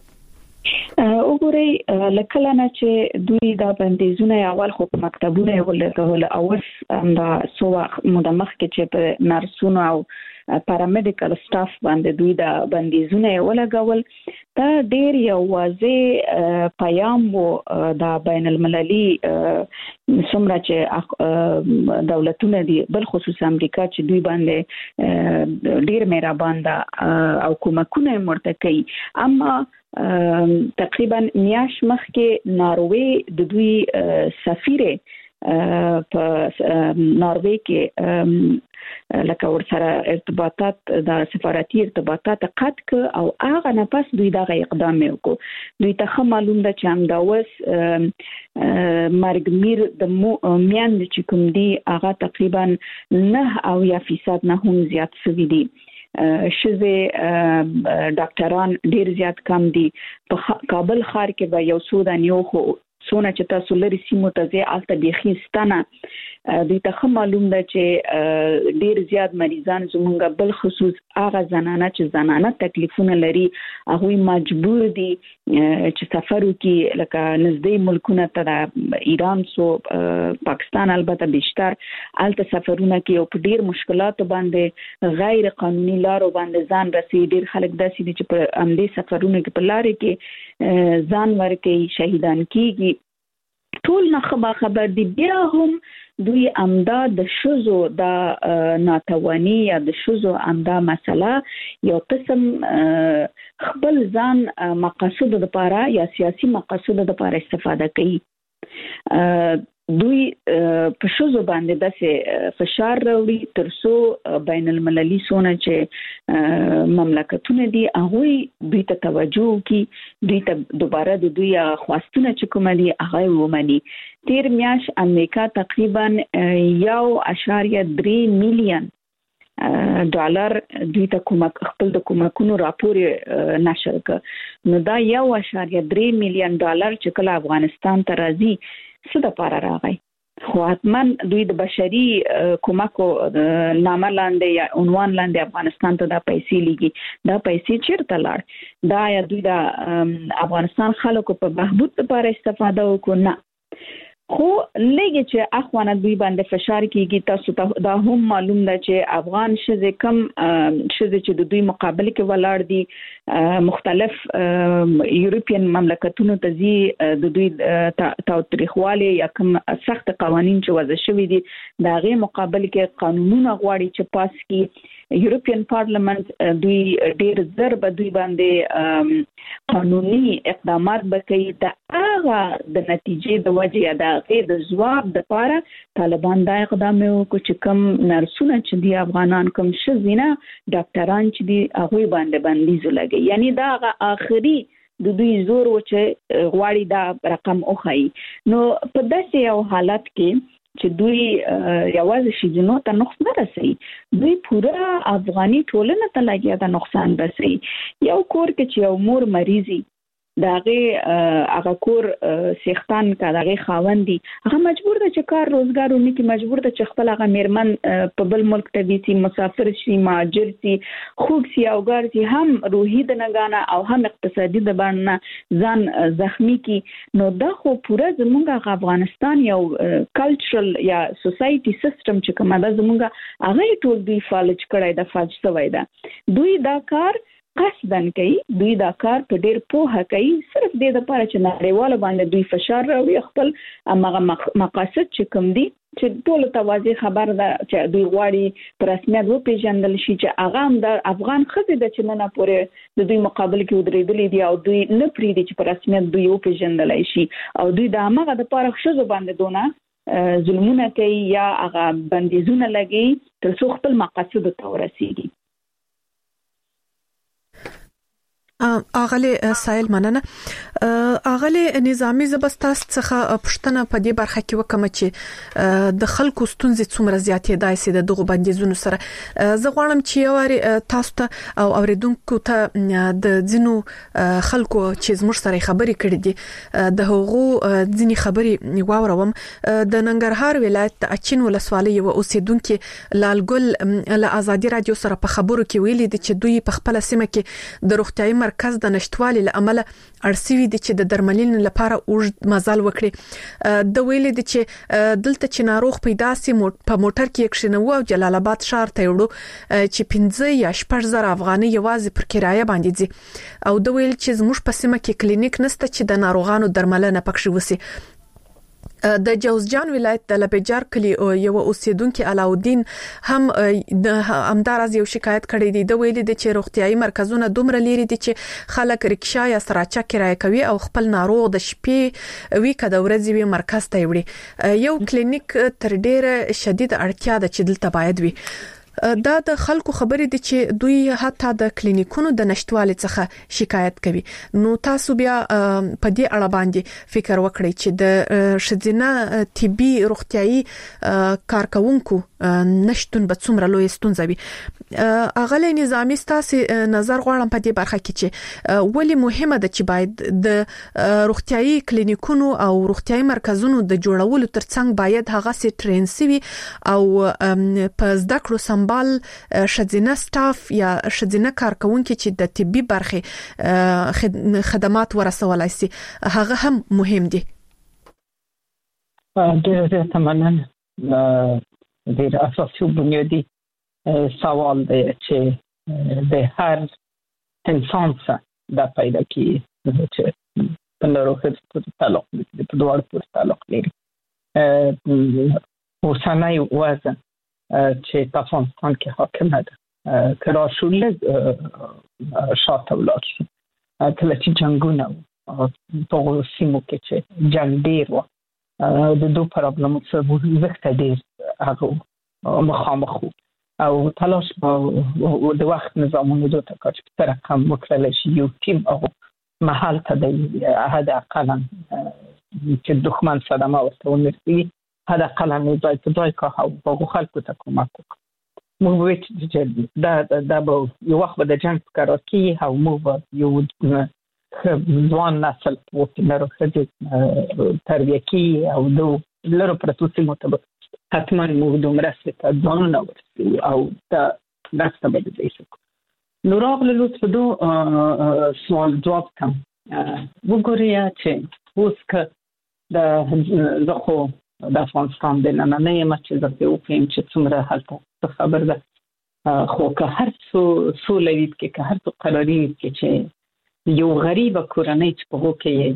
وګورئ لکه نه چې دوی دا بندیزونه اول خو په مکتبونه ولګول او دا سو مدمخ کې چې په نرسونو او پارامډیکل سټاف باندې دوی دا بندیزونه ولګول دا ډیر یو واضح پیغام وو دا بین المللي څومره چې دولتونه دي بل خصوص امریکا چې دوی باندې ډیر مهربان ده او کومکونه مرته کوي اما تقریبا میاش مخکې ناروې د دوی سفیره په ناروې کې لکه ورسره ارتباطات د سفارتي ارتباطات قطع ک او هغه نه پس دوی دغه اقدام وکړو دوی ته معلوم ده چې هم دا وس مرګمیر د میان چې کوم دی هغه تقریبا نه او یا فیصد نه هم زیات شوی دی شزه ډاکټران ډیر زیات کم دي په کابل ښار کې به یو سودانیو خو سونه چې تاسو لري سیمو ته ځي الته بيخيستانه دوی ته معلوم ده چې ډیر زیات مریضان زمونږ بل خصوص هغه زنانه چې زنانه تکلیفونه لري هغه مجبور دي چې سفر وکړي لکه نږدې ملکونه ته ایران سو پاکستان البته بیشتر الته سفرونه کوي او په ډیر مشکلات باندې غیر قانوني لارو باندې ځان رسي ډیر خلک داسې دي چې په امدې سفرونه کې په لارې کې ځان ورکوي شهیدان کیږي ټول نه خبر دي بیا هم دوی امدا د شذو د ناتوانی یا د شذو امدا مسله یو قسم خپل ځان مقاصد د لپاره یا سیاسي مقاصد د لپاره استفاده کوي دوی په شذو باندې داسې فشار راوړي ترڅو بین المللي سونه چې مملکتونه دي هغه دوی ته توجه کوي دوی ته دوباره د دوی خواستونه چې کوم دي هغه ومني تیر میاش امریکا تقریبا یو اشاریه درې میلیون ډالر دوی ته کومک خپل د کومکونو راپور نشر کړ نو دا یو اشاریه درې میلیون ډالر چې کله افغانستان ته راځي څه د پاره راغی خو حتمن دوی د بشري کومکو نامه لاندې یا عنوان لاندې افغانستان ته دا پیسې لګي دا پیسې چیرته لاړ دا یا دوی د افغانستان خلکو په بهبود لپاره استفاده وکړو نه خو لګي چې اخوانه دوی باندې فشار کیږي تاسو ته دا هم معلوم ده چې افغان شزه کم شزه چې د دوی مقابله کې ولاړ دي مختلف یورپین مملکتونو ته زی د دوی تاوتریخواله یا کوم سخت قوانين چې وضع شوي دي دا غي مقابله کې قانونونه غواړي چې پاس کی یورپین پارلیمنت دوی ډیر زر به دوی باندې قانوني اقدامات وکړي دا هغه د نتیجې د وجې دا غیر د جواب د لپاره طالبان دا اقدام وکړي چې کوم نرسونه چې دی افغانان کوم شزینه ډاکټران چې دی هغه باندې بندیز لګي یعنی دا اخري د دوی زور و چې غواړي دا رقم اوخی نو په داسې یو حالت کې چې دوی یوازې شي جنو ته نقصان نه رسي دوی پورا افغاني ټولنه ته لګیا دا نقصان رسي یو کور کې چې یو مور مریضي داغه هغه کور سیختان کا داغه خاوندي هغه مجبور ده چې کار روزګار ونی کی مجبور ده چې خپل هغه میرمن په بل ملک ته ویسي مسافر شي ماجر شي خوب سي او ګر سي هم روحي د نګانا او هم اقتصادي د باندې ځان زخمی کی نو دا خو پورا زمونږ افغانستان یو کلچرل یا سوسايټي سیستم چې کومه ده زمونږ هغه ټول دی فالج کړای د فاج سوی ده دوی دا کار قصدن کوي دوی دا کار په ډیر پوهه کوي صرف د دې لپاره چې نړیواله باندې دوی فشار راوړي خپل هغه مقاصد چې کوم دي چې ټول توازی خبر ده چې دوی غواړي پر رسمیت وپیژندل شي چې هغه هم د افغان خزې د چې نه پورې د دوی مقابل کې ودرېدلې دي او دوی نه پریدي چې پر رسمیت دوی وپیژندل شي او دوی د هغه د لپاره خزو باندې دونه ظلمونه کوي یا هغه بندیزونه لګي تر څو خپل مقاصد ته ورسیږي اغله سایل مننه اغله نظامی زبستاس څخه پښتنه په دې برخه کې وکم چې د خلکو ستونزې څومره زیاتې دای سي د دغه بندیزونو سره زه غواړم چې یواري تاسو ته او اوریدونکو ته د ځینو خلکو چې زموږ سره خبرې کړې دي د هغو ځینې خبرې واوروم د ننګرهار ولایت اچین ولسوالۍ یو اوسیدونکو لالګل له ازادي رادیو سره په خبرو کې ویلي دي چې دوی په خپل سیمه کې د روغتیايي مرکز د نشټوالي لامل ارسوي دي چې د درملین لپاره اوږد مزال وکړي د ویلي دي چې دلته چې ناروغ پیدا سي په موټر کې کښینو او جلال آباد ښار ته وړو چې پنځه یا شپږ زره افغاني یوازې پر کرایه باندې دي او د ویل چې زموږ په سیمه کې کلینیک نشته چې د ناروغانو درملنه پکښ وسی د جوزجان ولایت د لبیجار کلی یو اوسیدونکو علاودین هم د امدارز یو شکایت کړی دی د ویلي د چې روغتيایي مرکزونه دومره لري دي چې خلک رکشا یا سراچا کرایه کوي او خپل ناروغ د شپې وی کده ورځې وی مرکز ته وړي یو کلینیک تر ډیره شدید اړتیا ده چې دلته باید وي دا د خلکو خبرې دي چې دوی حتی د کلینیکونو د نشټوالي څخه شکایت کوي نو تاسو بیا په دې اړه باندې فکر وکړئ چې د شذینه طبي روغتيایي کارکونکو نشټون به څومره لوی ستونزه وي اغله نظامی ستاسو نظر غواړم په دې برخه کې چې ولی مهمه ده چې باید د روغتيایي کلینیکونو او روغتيایي مرکزونو د جوړولو ترڅنګ باید هغه سي ټرین سي او په زده کړو سم بال شذینه سټاف یا شذینه کارکونکو چې د طبي برخه خدمات ورسولای شي هغه هم مهم دي ډېر ډېر مننه ډېر اساسي بنیادی سوال دی چې د هر انسان سره د پیدا کی چې په ناروغي پورې تعلق لري په دوه پورې تعلق لري اوسنۍ وضع چې په افغانستان کې حاکمه ده کله شولې شاته ولاړ شي کله چې جنگونه په سیمو کې چې جنگ ډیر و د دوه پرابلم سره وخت ډیر هغه مخامخ او تلاش په د وخت نظامونو د تکاچ په رقم وکړل شي یو ټیم او محل ته د احد اقلا چې دښمن صدمه ورته ونرسي هذا قلم باید په دای که او په خلکو ته کومک وکړي موږ چې دا دا به یو وخت د جنگ کار کوي او موږ یو ځوان نسل وکړو چې تربیه کوي او دو لرو پرتو سیمو ته حتما موږ دومره څه ځانونه ورسو او دا داسته به دې شو نو راغله لوت په دو سوال جواب کوم وګورئ چې اوس که د زخو د افغانستان د نننۍ مچې زه وپیم چې څومره هلته خبر ده خو که هر څو سوله وي کې که هر څو قراري وي کې چې یو غریبه کورنۍ چې په هغو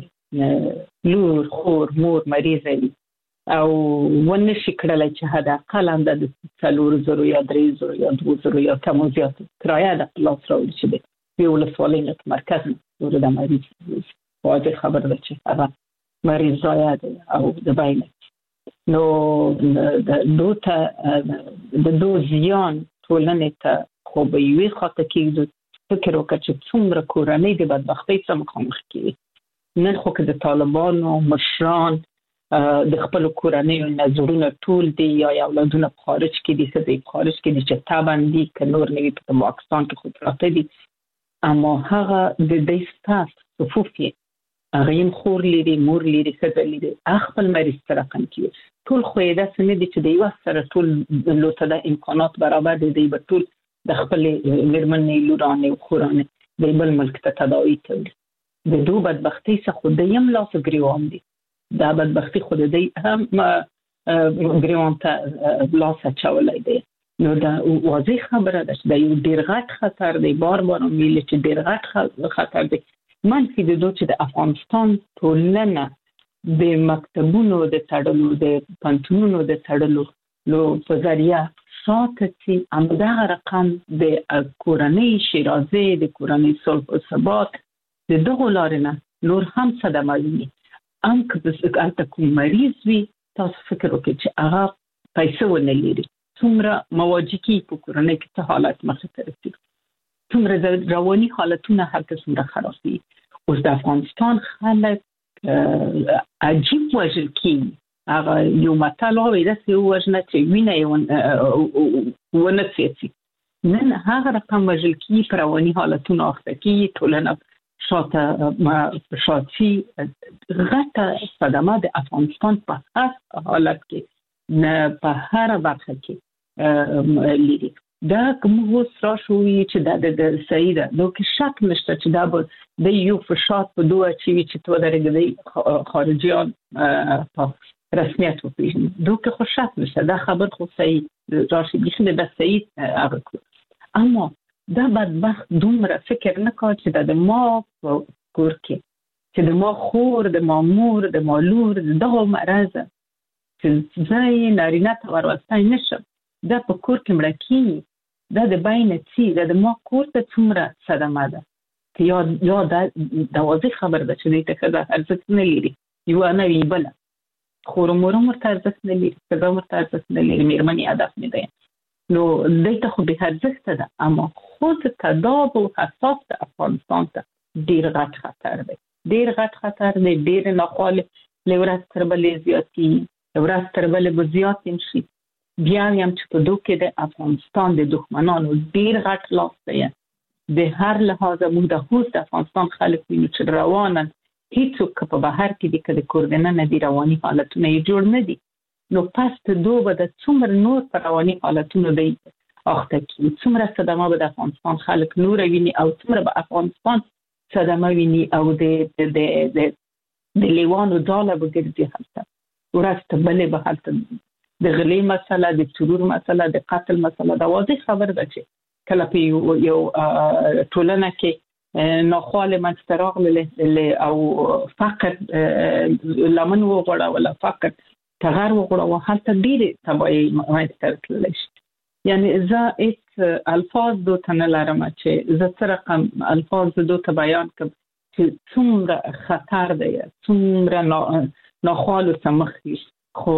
کې لور خور مور مریضه وي او ونه شي کړلی چې حداقل هم د څلور زرو یا درې زرو یا دوه زرو یا کم او زیات کرایه د په لاس راوړي چې د یو ولسوالۍ نه په مرکز نه د مریض واضح خبر ده چې هغه مریض ځایه دی او د بینه نو د دو ته د دو زیان ټولنې ته خو به یوې خواته کېږدو فکر وکړه چې څومره کورنۍ د بدبختۍ سره مخامخ کېږي نن خو که د طالبانو مشران د خپلو کورنیو نه زړونه ټول دي یا اولادونه په خارج کې دي ښځې په خارج کې دي چې طبعا دي که نور نه وي په پاکستان کې خو پراته دي اما هغه د دې سټاف صفوف یې هغه یې خور لري مور لري ښځه لري خپل مریض سره رقم کوي ټول خو یې داسې نه دي چې د یوه سره ټول لوته د امکانات برابر دي دی به ټول د خپلې مېرمنې لورانې او خورانې د بل ملک ته تداوي کوي د دو بدبختۍ څخه خو دویم لاس ګریوان دي دا بدبختي خو د دې هم ګریوان ته لاس اچولی دی نو دا واضح خبره ده چې دا یو ډېر غټ خطر دی بار بار ویل چې ډېر غټ خطر دی منفي د دو چې د افغانستان ټولنه د مکتبونو د تړلو د پنټونونو د تړلو نو په ذریعه شاته چې همدغه رقم د کورنۍ شیرازه د کورنۍ صلح و ثبات د دغو لارې نه نور هم صدمه ویني هم که هلته کوم مریض وي تاسو فکر وکړئ چې هغه پیسې ونه لري څومره مواجهکي په کورنۍ کې څه حالات مخې ته رسېږي څومره رواني حالتونه هلته څومره خراب دي اوس د افغانستان خلک عجیب وژل کېږي هغه یو متل وایي داسې ووژنه چې وینه یې ونه څېڅي نن هغه رقم وژل کېږي په رواني حالتونو اخته کېږي ټولنه شاته شاتی غټه صدمه د افغانستان په هر حالت کې نه په هر برخه کې لري دا کوم اوس راشوي چې د سیده نو کې شک نشته چې دا به د یو فشار په دوه چې چې تو درګدي خارجيان په رسمیت وپیژني دوه کې خو شک نشته دا خبر خو صحیح راشي بيخي د سید هغه اما دا بدبخت دومره فکر نه کوي چې د ما په کور کې چې د ما خور د ما مور د ما لور دغه مرزه چې ځای نارینه ته ورولستای نشم دا په کور کې مړه کېږي دا د بینه څي دا د ما کور ته څومره صدمه ده چې یا یا دا واضح خبر ده چې دې ته ښځه ارزښت نه لري یوه نه وي بله خور مور هم ورته ارزښت نه لري ښځه هم ورته ارزښت نه لري مېرمنې هدف نه دی نو دې ته خو بې ارزښته ده اما خود تداب و حساس د افغانستان ته ډېر غټ خطر دی ډېر غټ خطر دی ډېر ناخوالې له ورځ تر بلې زیاتېږي ورځ تر بلې به زیات هم شي بیا هم چې په دو کې د افغانستان د دښمنانو ډېر غټ لاس دی د هر لحاظه موږ د خوست د افغانستان خلک وینو چې روانن هیڅوک په بهر کې دي که د کور دننه دي رواني حالتونه یې جوړ نه دي نو پس ته دو به د څومره نور په رواني حالتونو دی اخته کېږي څومره صدمه به د افغانستان خلک نوره ویني او څومره به افغانستان صدمه ویني او د د د لیوانو ډاله به ګرځي هلته ورځ ته بلې به هلته د غلې مسله د ترور مسله د قتل مسله دا واضح خبر ده چې کله په یو یو ټولنه کې ناخواله منځته راغله او فقر لمن وغوړه ولا فقر تغیر وغوړه هلته ډېرې تباهۍ منځته راتللی شي یعنی زه هېڅ الفاظ دو ته نه لرم چې زه څه رقم الفاظ دو ته بیان کړم چې څومره خطر دی څومره ناخوالو ته مخ وي خو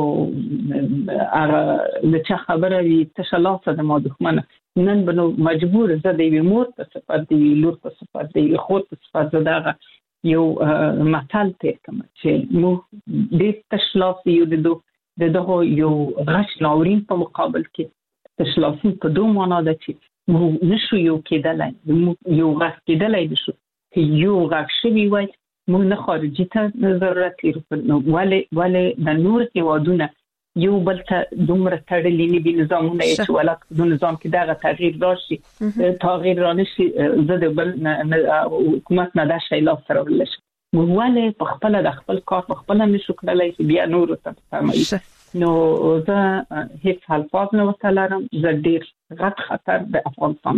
هغه د چا خبره وي تشه لاسه د ما دښمنه نن به نو مجبور زه د یوې مور په صفت د یوې لور په صفت د یوې خور په صفت زه دغه یو متل تیر کړم چې موږ ډېر تش لاس یو د دغه یو غش ناورین په مقابل کې تسلافي په دوه معنا ده چې موږ نشو یو کېدلای یو غږ کېدلای نشو یو غږ شوی وای موږ نه خارجي ته ضرورت لرو ولی ولی د نور هیوادونه یو بل ته دومره تړلي نه دي نظامونه چې ولا د نظام کې دغه تغییر راشي تغییر رانشي زه د بل حکومت نه دا شی لا سره ولش موږ ولی په خپل د خپل کار په خپل نشو کولای چې بیا نور ته فرمایي نو زه هیڅ الفاظ نه وسلارم زه ډیر غټ خطر د افغانستان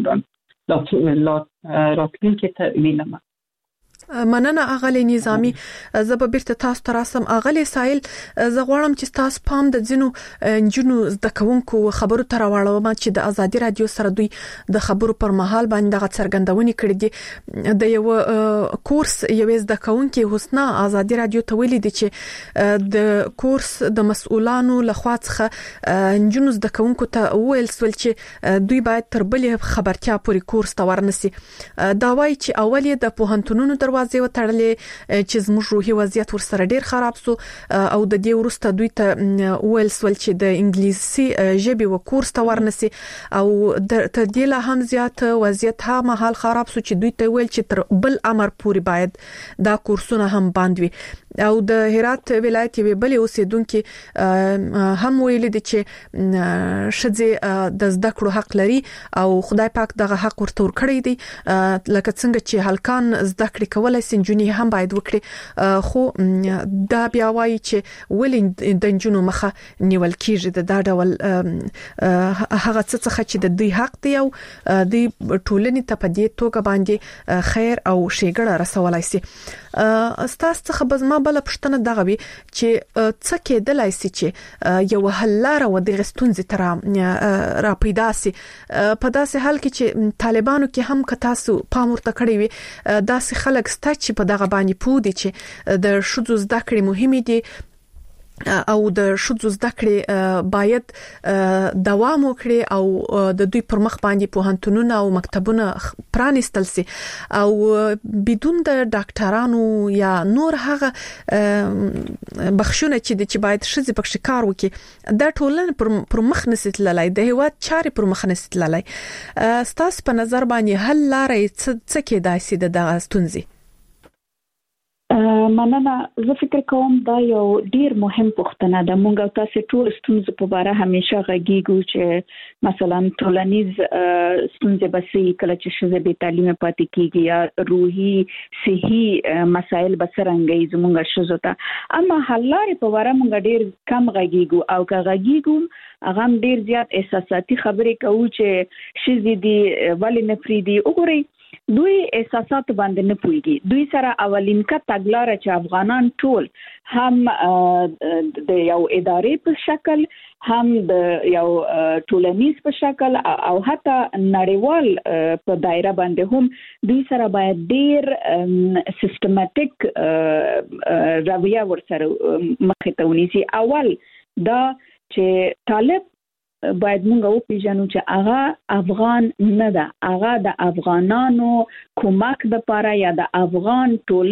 راتلونکي ته وینم. مننه اغلی نظامی زه به بیرته تاسو ته راسم. اغلی سایل زه غواړم چې تاسو پام د ځینو انجونو زده کوونکو خبرو ته راوړم چې د ازادي رادیو سره دوی د خبرو پر مهال باندې د څرګندونې کړې دي. د یو کورس یو زده کوونکي حسنا ازادي رادیو ته ویلي دي چې د کورس د مسؤلانو لخوا څخه انجونو زده کوونکو ته ویل سول چې دوی باید تر بلې خبرتیا پورې کورس ته ورنسي. دا وایي چې اول یې د پوهنتونونو دروازې وتړلې چې زموږ روحي وضعیت ورسره ډیر خراب سو او د دې وروسته دوی ته ویل سول چې د انګلیسي ژبې و کورس ته ورنسي او د تر دې لا هم زیات وضعیت ها مهال خراب سو چې دوی ته ویل چې تر بل امر پورې باید دا کورسونه هم بند وي. او د هرات ولایت یو بل اوسیدونکو هم ویل دي چې شذې د زده کړو حق لري او خدای پاک دغه حق ورته ورکړی دی لکه څنګه چې هلکان زده کړې کولای سنجونی هم باید وکړي خو دا بیا وایي چې ولې د انجونو مخه نیول کیږي د دا ډول هغه څه څخه چې د دوی حق دی او د ټولنې ته په دې توګه باندې خیر او ښېګړه رسولای شي. استاد څخه بزما بل پښتنه دغه وی چې څه کېدلای شي چې یو حل لار و د غستونځ تر را پیدا شي په داسې حال کې چې طالبانو کې هم که تاسو پام ورته کړی وي داسې خلک ستا چې په دغه باندې پوه دي چې د ښځو زده کړې مهمې دي او د ښځو زده کړې باید دوام وکړي او د دوی پر مخ باندې پوهنتونونه او مکتبونه پرانیستل سي او بدون د ډاکټرانو یا نور هغه بخښونه چې د چې باید ښځې پکې کار وکړي د ټولنې پر مخ نسیتللای د هیواد چارې پر مخ نسیتللای. ستاسو په نظر باندې حل لارې څه کېدای سي د دغه ستونزې؟ مننه. زه فکر کوم دا یو ډیر مهم پوښتنه ده. مونږ تاسو ټول ستونزې په اړه همیشه غږیږو چې مثلا ټولنیز ستونزې بسې کله چې شزه به تعلیم پاتې کیږي یا روحي صحي مسائل بسرنګي زمونږ شزو ته اما حلاره په اړه مونږ ډیر کم غږیږو او که غږیږو هغه ډیر زیات احساساتي خبرې کوي چې شزه دي ولې نفریدي وګوري دوی احساسات باندې نه پويږي. دوی سره اولین کا تګلاره چې افغانان ټول هم د یو ادارې په شکل هم د یو ټولنیز په شکل او حتی نړیوال په دایره باندې هم دوی سره باید ډیر سیستماتیک رویه ورسره مخې ته ونیسي. اول دا چې طالب باید مونږ وپیژنو چې هغه افغان نه ده، هغه د افغانانو کومک د پاره یا د افغان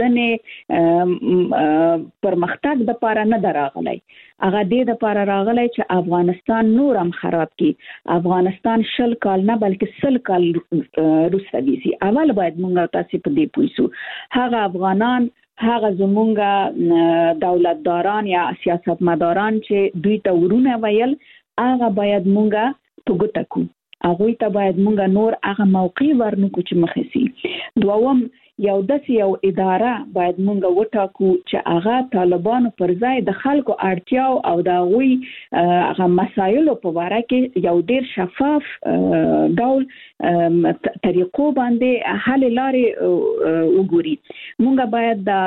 ټولنې پرمختګ د پاره نه دراغلی، هغه دې د پاره راغلی چې افغانستان نور هم خراب کی. افغانستان شل کال نه بلکې سل کال روسته دي. اول باید مونږ تاسو په دې پوښتو هغه افغانان هغه زمونږ دولتداران یا سیاستمداران چې دوی ته ورونه ویل هغه باید مونږه په ګوته کو، هغه ته باید مونږه نور هغه موقع ورنکو چې مخې سي. دوم یو داسې یو اداره باید مونږه وټاکو چې هغه طالبانو پر ځای د خلکو اړتیاو او د هغوی هغه مسایلو په باره کې یو ډیر شفاف ډول طریقو باندې حل لارې وګوري. مونږه باید د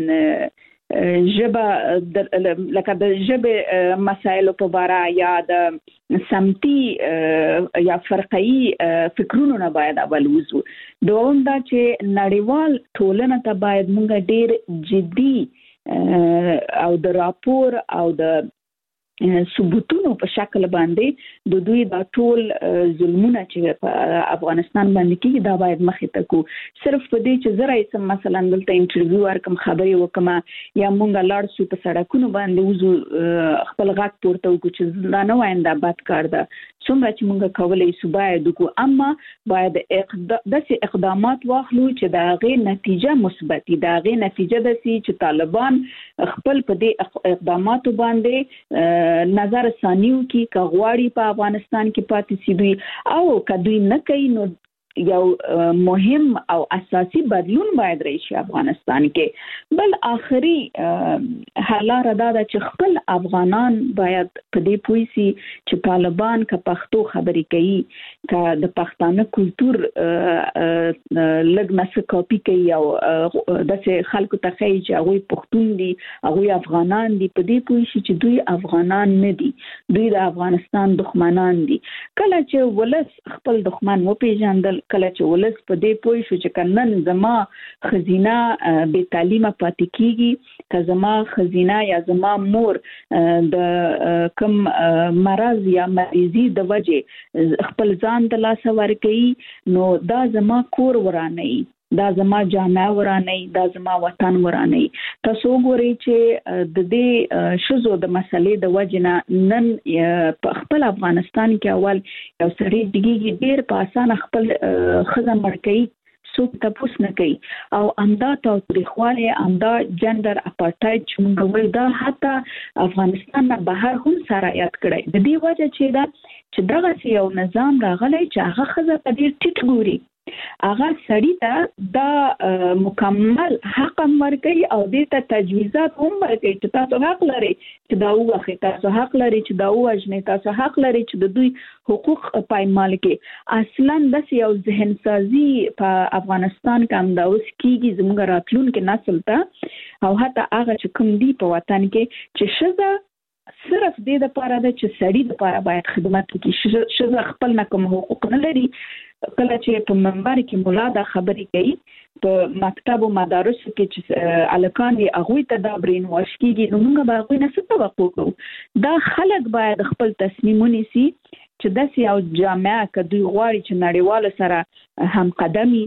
ژبه لکه د ژبې مسایلو په باره یا د سمتي یا فرقي فکرونو نه باید اول وزو. دوم دا چې نړیوال ټولنه ته باید مونږ ډیر جدي او د راپور او د ثبوتونو په شکل باندې د دوی د ټول ظلمونه چې په افغانستان باندې کیږي دا باید مخې ته کو. صرف په دې چې زره یې مثلا دلته انټرویو ورکم خبرې وکم یا مونږ لاړ شو په سړکونو باندې وزو خپل غږ پورته وکړو چې دا نه وایم دا بد کار ده څومره چې موږ کولای شو باید وکړو، اما باید داسې اقدامات واخلو چې د هغې نتیجه مثبت وي، د هغې نتیجه داسې چې طالبان خپل په دې اقداماتو باندې نظر ثاني وکړي، که غواړي په افغانستان کې پاتې شي دوی، او که دوی نه کوي نو یو مهم او اساسي بدلون باید راشي افغانستان کې. بل آخري حل لاره دا ده چې خپل افغانان باید په دې پوه شي چې طالبان که پښتو خبرې کوي، که د پښتانه کلتور لږ نه کاپي کوي او داسې خلکو ته ښایي چې هغوی پښتون دي، هغوی افغانان دي، په دې پوه شي چې دوی افغانان نه دي، دوی د افغانستان دښمنان دي. کله چې ولس خپل دښمن وپېژندل، کله چې ولس په دې پوه شو چې کنن زما خزینه بې تعلیمه پاتې کیږي، که زما خزینه یا زما مور د کم مرض یا مریضي د وجې خپل ځان د لاسه ورکوي، نو دا زما کور ورانوي، دا زما جامعه ورانوي، دا زما وطن ورانوي. تاسو وګورئ چې د دې ښځو د مسلې د وجې نه نن په خپل افغانستان کې اول یو سړی ډیږي ډېر په اسانه خپل ښځه مړ کوي، څوک تپوس نه کوي، او همدا تاوتریخوالی، همدا جندر اپارټاید چې موږ وایو، دا حتی افغانستان نه بهر هم سرایت کړی. د دې وجه چې دا چې دغسې یو نظام راغلی چې هغه ښځه ته ډېر ټیټ ګوري، هغه سړی ته دا مکمل حق هم ورکوي او دې ته تجویزات هم ورکوي چې تاسو حق لرئ چې دا ووخئ، تاسو حق لرئ چې دا ووژنئ، تاسو حق لرئ چې د دوی حقوق پایمال کړئ. اصلا داسې یو ذهن سازي په افغانستان کې همدا اوس کېږي زموږ راتلونکي نسل ته، او حتی هغه چې کوم دي په وطن کې چې ښځه صرف دې دپاره ده چې سړي دپاره باید خدمت وکړي، ښځه خپل نه کوم حقوق نه لري. کله چې په منبر کې مولا دا خبرې کوي، په مکتب او مدارسو کې چې الکان دي هغوی ته دا برین واش کېږي، نو موږ به هغوی نه څه توقع کوو؟ دا خلک باید خپل تصمیم ونیسي چې داسې یو جامعه که دوی غواړي چې نړیوالو سره همقدمي،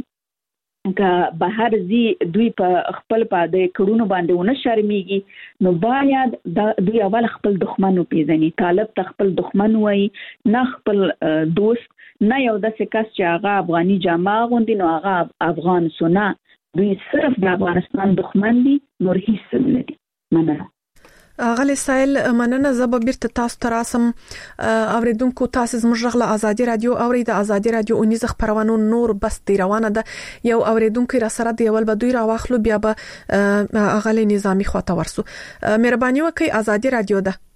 که بهر ځي دوی په خپل په د کړونو باندې ونه شرمېږي، نو باید دوی اول خپل دښمن وپېژني. طالب ته خپل دښمن وایي، نه خپل دوست، نه یو داسې کس چې هغه افغاني جامه اغوندي نو هغه افغان سو، نه، دوی صرف د افغانستان دښمن دي، نور هیڅ نه دي. مننه. غلی سایل، مننه. زه به بیرته تاسو ته راسم. اوریدونکو، تاسو زموږ غږ له ازادي رادیو اورئ. د ازادي رادیو اونیزه خبرونه نور بس دی روانه ده. یو اوریدونکو را سره دی، ول به دوی را واخلو، بیا به غلی نظامی خواته ورسو. مهرباني وکړئ، ازادي رادیو ده.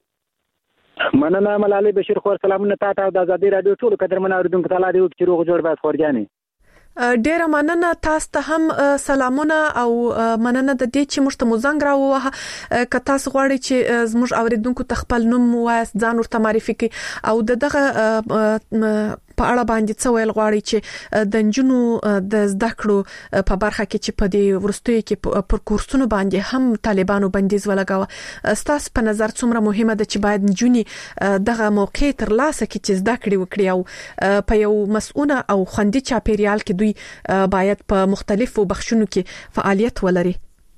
مننه ملالۍ بشیر خور، سلامونه تاسو ته د ازادي رادیو ټول قدرمن اوریدونکو ته. لاله یو چې روغ جوړ باید خورجانې. ډیره مننه تاسو ته هم سلامونه، او مننه د دې چې موږ ته مو زنګ راووهه. که تاسو غواړئ چې زموږ اوریدونکو ته خپل نوم ووایاست، ځان ورته معرفي کړئ، او د دغه په اړه باندې څه ویل غواړي چې د نجونو د زده کړو په برخه کې چې په دې ورستیو کې پر کورسونو باندې هم طالبانو بندیز ولګاوه. ستاسو په نظر څومره مهمه ده چې باید نجونې دغه موقع تر لاسه کې چې زده کړې وکړي، او په یو مسؤونه او خوندي چاپیریال کې دوی باید په مختلفو بخشونو کې فعالیت ولري؟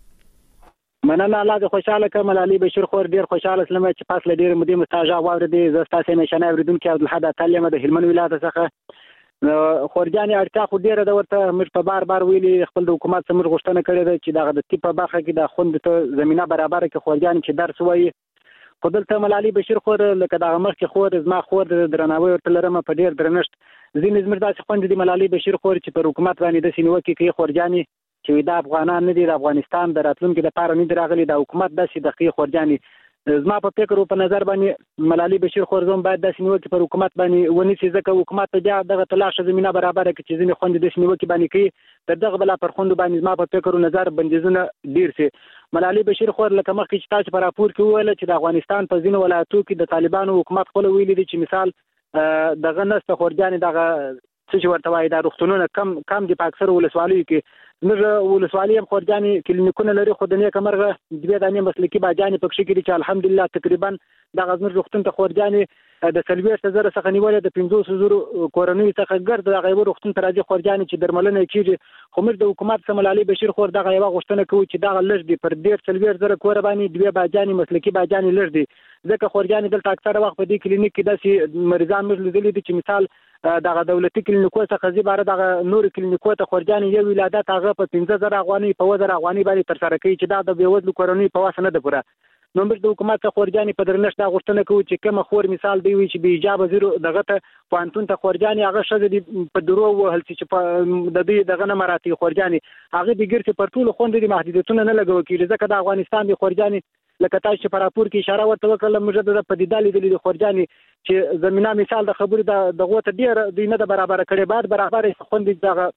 مننه. الله دې خوشاله کړه ملالۍ بشیر خور. ډېر خوشاله سلم چې پاس له ډېر مودې مستاجا واورېدې. زه ستاسو نشانه اوریدونکو عبدالحد اتل یم د هلمند ولایت څخه. خورجانې اړتیا خو ډېره ده ورته. موږ په بار بار ویلي خپل د حکومت څخه موږ غوښتنه کړې ده چې دغه د طب په برخه کې د خوند ته زمینه برابره کړي، خورجانې چې درس وایي. خو دلته ملالۍ بشیر خور لکه دغه مخکې خور زما خور درناوی ورته لرم په ډېر درنښت. ځینې زموږ داسې خویندې دي ملالۍ بشیر خور چې پر حکومت باندې داسې نیوکې کوي خورجانې چې دا افغانان نه دي، د افغانستان د راتلونکي لپاره نه دي راغلي، د حکومت داسې د کوي خورجانې. زما په فکر او په نظر باندې ملالۍ بشیر خور زوم باید داسې نیوکې پر حکومت باندې ونیسي، ځکه حکومت ته بیا دغه تلاښه زمینه برابره کړي چې ځینې خویندې داسې نیوکې باندې کوي، تر دغه بلا پر خویندو باندې زما په فکر او نظر بندیزونه ډېر سي. ملالۍ بشیر خور لکه مخکې چې تاسو په راپور کې وویل چې د افغانستان په ځینو ولایتو کې د طالبانو حکومت خپل ویلي دي چې مثال دغه نسته خورجانې دغه څه چې ورته وایي دا روغتونونه کم کم دي په اکثر ولسوالیو کې. موږ ولسوالۍ هم خورجانې کلینیکونه لري خو د نیکه مرغه دوه دانې مسلکي باجانې پکې کړي چې الحمدلله تقریبا دغه زموږ روغتون ته خورجانې د څلوېښت زره څخه نیولې د پنځوس زره کورنیو څخه ګرد دغه یو روغتون ته راځي خورجانې چې درملنه کیږي خو موږ د حکومت څخه ملالۍ بشیر خور دغه یو غوښتنه کوي چې دغه لږ دي پر ډېر څلوېښت زره کور باندې دوه باجانې مسلکي باجانې لږ دي ځکه خورجانې دلته اکثره وخت په دې کلینیک کې داسې مریضان موږ لیدلي دي چې مثال دغه دولتي کلینیکو څخه زیباره دغه نور کلینیکو ته خورجانې یو ولادت هغه په پنځه زره افغانۍ په اووه زره افغانۍ باندې ترسره کوي چې دا د بېوزلو کورنیو په واسه نه ده پوره. نو موږ د حکومت څخه خورجانې په درنښت دا غوښتنه کوو چې کومه خور مثال دی وي چې بې حجابه زیرو دغه ته پوهنتون ته خورجانې هغه ښځه دي په درو ووهل شي چې په د دوی دغه نه مراتې خورجانې هغه د ګرځې پر ټولو خوندې د محدودیتونه نه لګول کېږي ځکه د افغانستان د خورجانې لکه تاسو چې په راپور کې اشاره ورته وکړله موږ د پدیده لیدلې د خورجانې چې زمینه مثال د خبرې د دغه ته ډېر دوی نه ده برابره کړې بعد برابرې خوندې دغه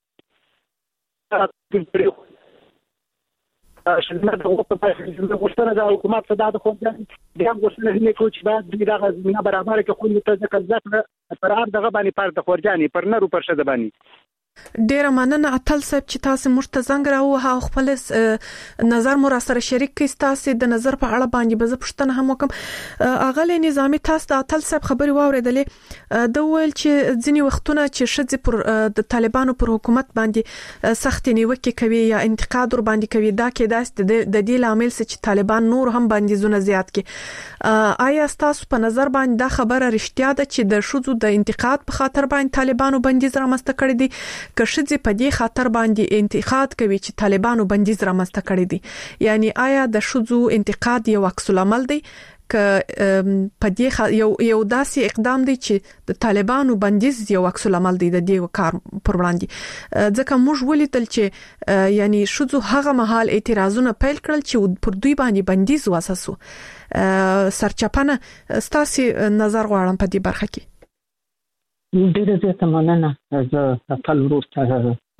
شنه د وخت په غوښتنه د حکومت څخه د خورجانې د هم غوښتنه نه کوي چې باید دوی دغه زمینه برابره کړي خو ته ځکه ځکه پر هر دغه باندې پر د خورجانې پر نرو پر ښځه باندې ډیره مننه اتل صاحب چې تاسو موږ ته زنګ راوه خپل نظر مو را سره شریک کړئ تاسو د نظر په اړه باندې به زه پوښتنه هم وکم اغلی نظامی تاسو د اتل صاحب خبري واوریدلې د ویل چې ځینی وختونه چې شذ پر د طالبانو پر حکومت باندې سخت نیوکه کوي یا انتقاد ور باندې کوي دا کې داست د دې لامل چې طالبان نور هم باندې زونه زیات کړي آیا تاسو په نظر باندې دا خبره رښتیا ده چې د شذ د انتقاد په خاطر باندې طالبانو بندیز رامسته کړی دي که شذ په دې خاطر باندې انتقاد کوي چې طالبانو بندیز رامسته کړی دي یعنی آیا د شذ انتقاد یو عکس العمل دی که په دې یو یو داسې اقدام دی چې د طالبانو بندیز یو عکس العمل دی د دې کار پر وړاندې ځکه موږ ولیدل چې یعنی شذ هغه مهال اعتراضونه پیل کړل چې پر دوی باندې بندیز واساسو سرچپنه ستاسو نظر غواړم په دې برخه کې ډېر زیاته مننه زه خپل ورور ته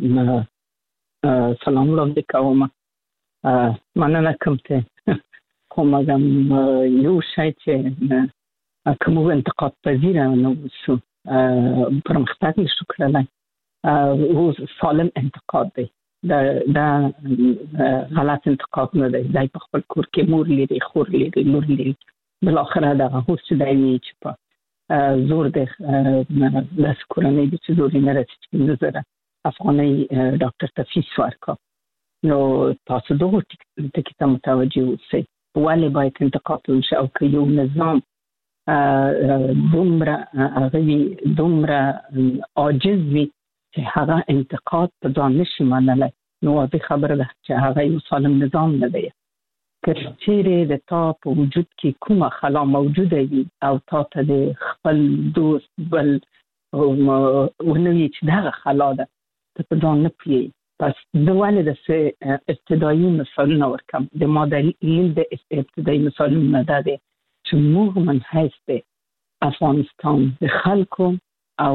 سلام وړاندې کوم مننه کوم ته خو مګم یو شی چې کوم انتقاد پذیره نه وسو پرمختګ نشو کړلای او سالم انتقاد دی دا دا غلط انتقاد نه دی دای په خپل کور کې مور لري خور لري لور لري بل اخره دا هوڅ دی چې په زور د لاس کورنۍ د چې زور نه راځي چې نظر افغاني ډاکټر ته فیس ورکړه نو تاسو دغه ټکی ته متوجه اوسئ ولې باید انتقاد وشي او که یو نظام دومره هغه دومره عاجز وي چې هغه انتقاد په ځان نشي منلی نو واضح خبره ده چې هغه یو سالم نظام نه دی که چیرې د تا په وجود کې کومه خلا موجوده وي او تا ته د خپل دوست بل ونوي چې دغه خلا ده ته په ځان نه پوهېږي پس زه ولې داسې ابتدایي مثالونه ورکم د ما دلیل د ابتدایي مثالونه دا دی چې موږ من حیث د افغانستان د خلکو او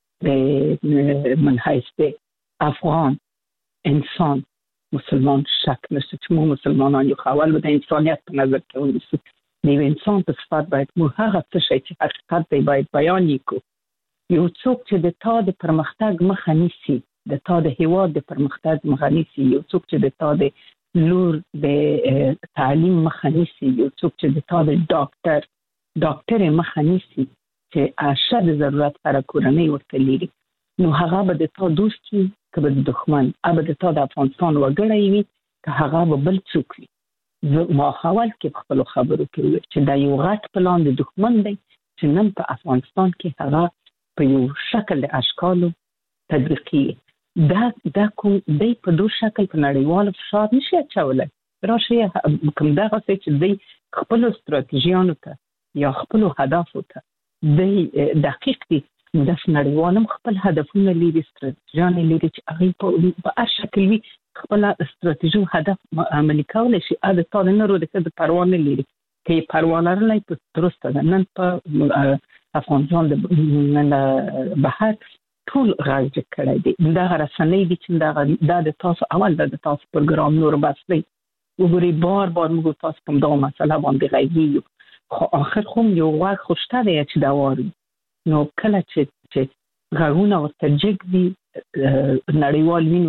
د من حیث د افغان انسان مسلمان شک نشته چې موږ مسلمانان یو اول د انسانیت په نظر کې ونیسو د یو انسان په صفت باید موږ هغه څه شی چې حقیقت دی باید بیان کړو یو څوک چې د تا د پرمختګ مخه نیسي د تا د هیواد د پرمختګ مخه نیسي یو څوک چې د تا د لور د تعلیم مخه نیسي یو څوک چې د تا د ډاکټر ډاکټر مخه نیسي چې اشد ضرورت پر کورنۍ ورته لري نو هغه به د تا دوست وي که به د دښمن ابد تا د افغانستان وګړی وي که هغه به بل څوک وي زه ما اول کې په خپلو خبرو کې وویل چې دا یو غټ پلان د دښمن دی چې نن په افغانستان کې هغه په یو شکل د اشکالو تطبیقي دا دا کوم دی په دو شکل په نړیوال فشار نشي اچولی راشي کوم دغه څه چې دی خپلو ستراتیژیانو ته یا خپلو هدفو ته دی دقیق دی د نړیوالم خپل هدفونه لري ستراتیژیانې لري چې هغه په هر شکل وي خپل ستراتیژي هدف عملي کولی شي دا تا د نورو د ښځو پروا نه لري که یې پروا لرلی په درسته ده نن په افغانستان د بهر ټول غږ کړی دی دغه رسنۍ دي چې دا د تاسو اول دا د تاسو پروګرام نور بس دی وګورئ بار بار موږ تاسو په دغه مسله باندې غږیږو خو آخر خو یو غږ خو شته دی چې دا واري نو کله چې چې غږونه ورته جګ دي نړیوال وینو چې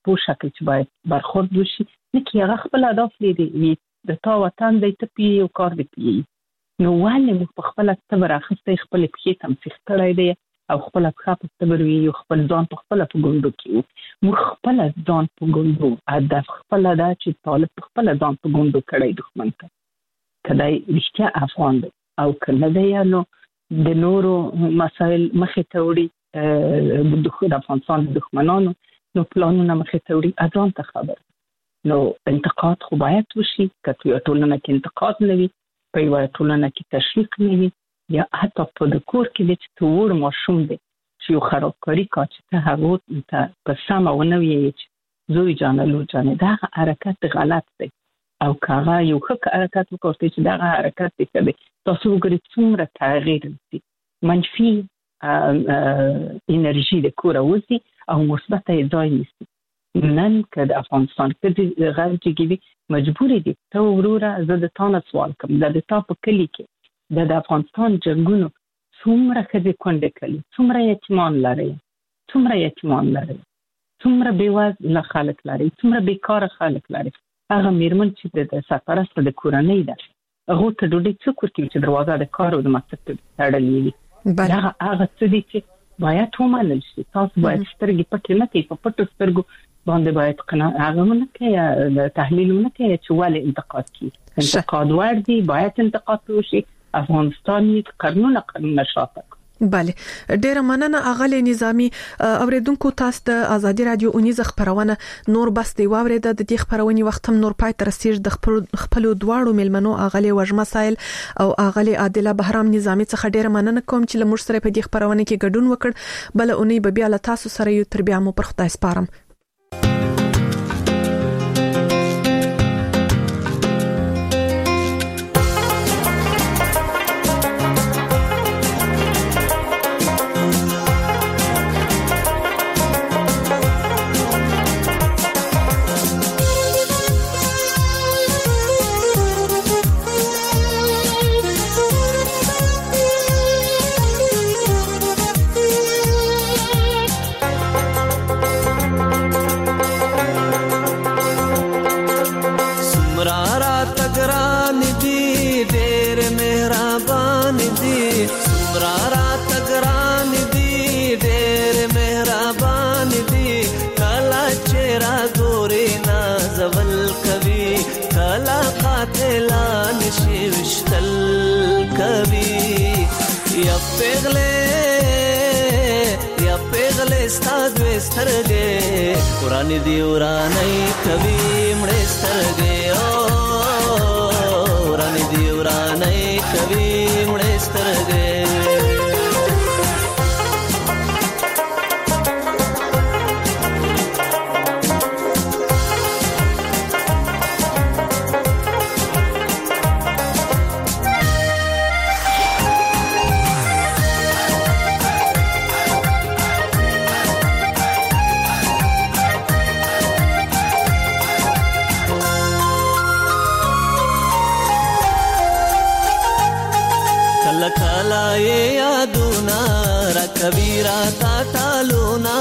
په شکل چې باید برخورد وشي نه کې هغه خپل اهداف لري د تا وطن د تپی او کار دی پی نو ولې موږ په خپل تبر اخستې خپل پخې تمسخ کړی دی او خپل خپل تبر وی او خپل ځان په خپل په ګوندو کې موږ خپل ځان په ګوندو هدف خپل دا چې طالب خپل ځان په ګوندو کړی دښمن ته کدی رښتیا افغان دی او کله دی نو د نورو مسائل مخې ته وړي د دخول افغانستان د دښمنانو نو پلانونه مخې ته وړي اذان ته خبر نو انتقاد خو باید وشي کته یو ټولنه کې انتقاد نه وي په یو ټولنه کې تشویق نه وي یا حتی په د کور کې چې تور ماشوم دی چې یو خرابکاری کا چې ته هغه ته په سم او نو یې چې زوی جانلو جان دا حرکت غلط دی او کاغه یو ښه حرکت وکړي چې دا حرکت دی کبه تاسو وګورئ څومره تغییر دي منفي انرژي د کور اوسي او مثبت ځای نیسي نن که د افغانستان کې غیر جګوي مجبور دي ته وروره زه د تاسو سوال کوم د تاسو په کلی کې د افغانستان جنگونو څومره خځې کونډې کړي څومره یتیمان لري څومره یتیمان لري څومره بیوزله خلک لري څومره بیکاره خلک لري هغه میرمن چې د سفارت د کورنۍ ده هغه ته ډوډۍ څوک ورکوي چې دروازه د کار او د مکتب تړلې وي دا هغه څه دي چې باید ومنل شي تاسو باید سترګې پټې نه کړئ په پټو سترګو باندې باید قناعت هغه نه کوي د تحلیل نه کوي چې ولې انتقاد کوي انتقاد وردی باید انتقاد وشي افغانستان یې قانون قانون شاته بله ډیره مننه اغلی نظامی اوریدونکو تاسو د ازادي رادیو اونیز خبرونه نور بس دی واورید د دې خبرونې وخت هم نور پای تر رسیږي د خپل دواړو ملمنو اغلی وجمه سایل او اغلی عادله بهرام نظامی څخه ډیره مننه کوم چې لمر سره په دې خبرونه کې ګډون وکړ بل اونۍ به بیا له تاسو سره یو تر بیا مو پر خدای سپارم سترګې قران دی ورانه کوي مړې سترګې او قران دی ورانه کوي مړې سترګې کبیرا تا ټالونا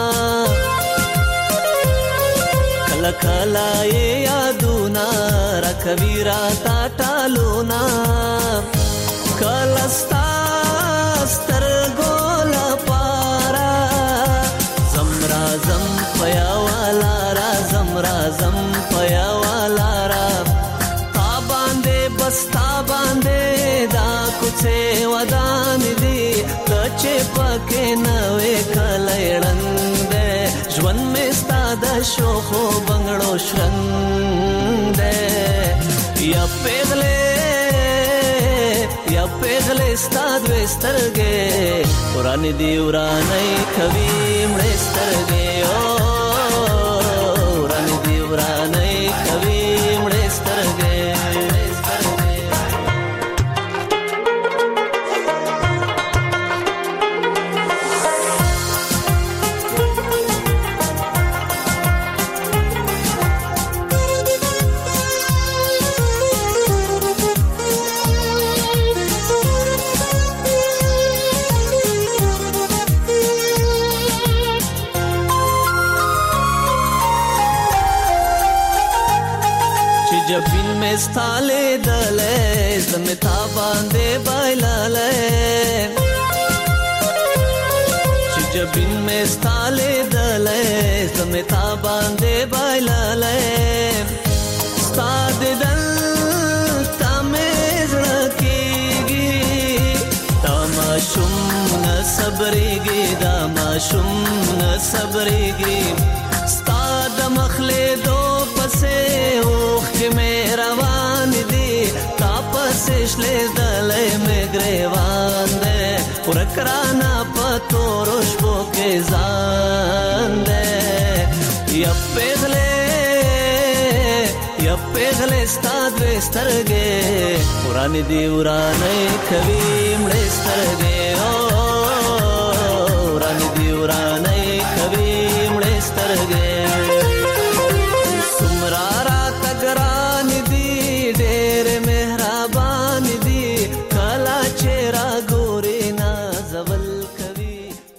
کلا کلا یادونا را کبیرا تا ټالونا کلا ستا ستر ګول پارا زمرا زم پیا والا را زمرا زم پیا والا را تا باندې بس تا باندې دا کوڅه ودان دی چې پکې نوې کلهړند ژوند مې ستاده شو خو بنگړو شرنګ یا پیغلې یا پیغلې ستاده سترګې قران دی ورانه کوي مړې سترګې او قران دی ورانه کوي مړې سترګې مستاله دلې زمه تا باندې بایلاله چې جبین مستاله دلې زمه تا باندې بایلاله ستاد دل تمز رکیږي تماشم نه صبرېږي دا ماشوم نه صبرېږي ستاد مخله دو پسې اوخ کې مې روان دي تاسو شلې دلې مې ګریوان دې ورکرانا پتو روشبو کې ځان دې یا پېغلې یا پېغلې ستاد وسترګې وران دي ورانې کوي مړې سترګې او وران دي ورانې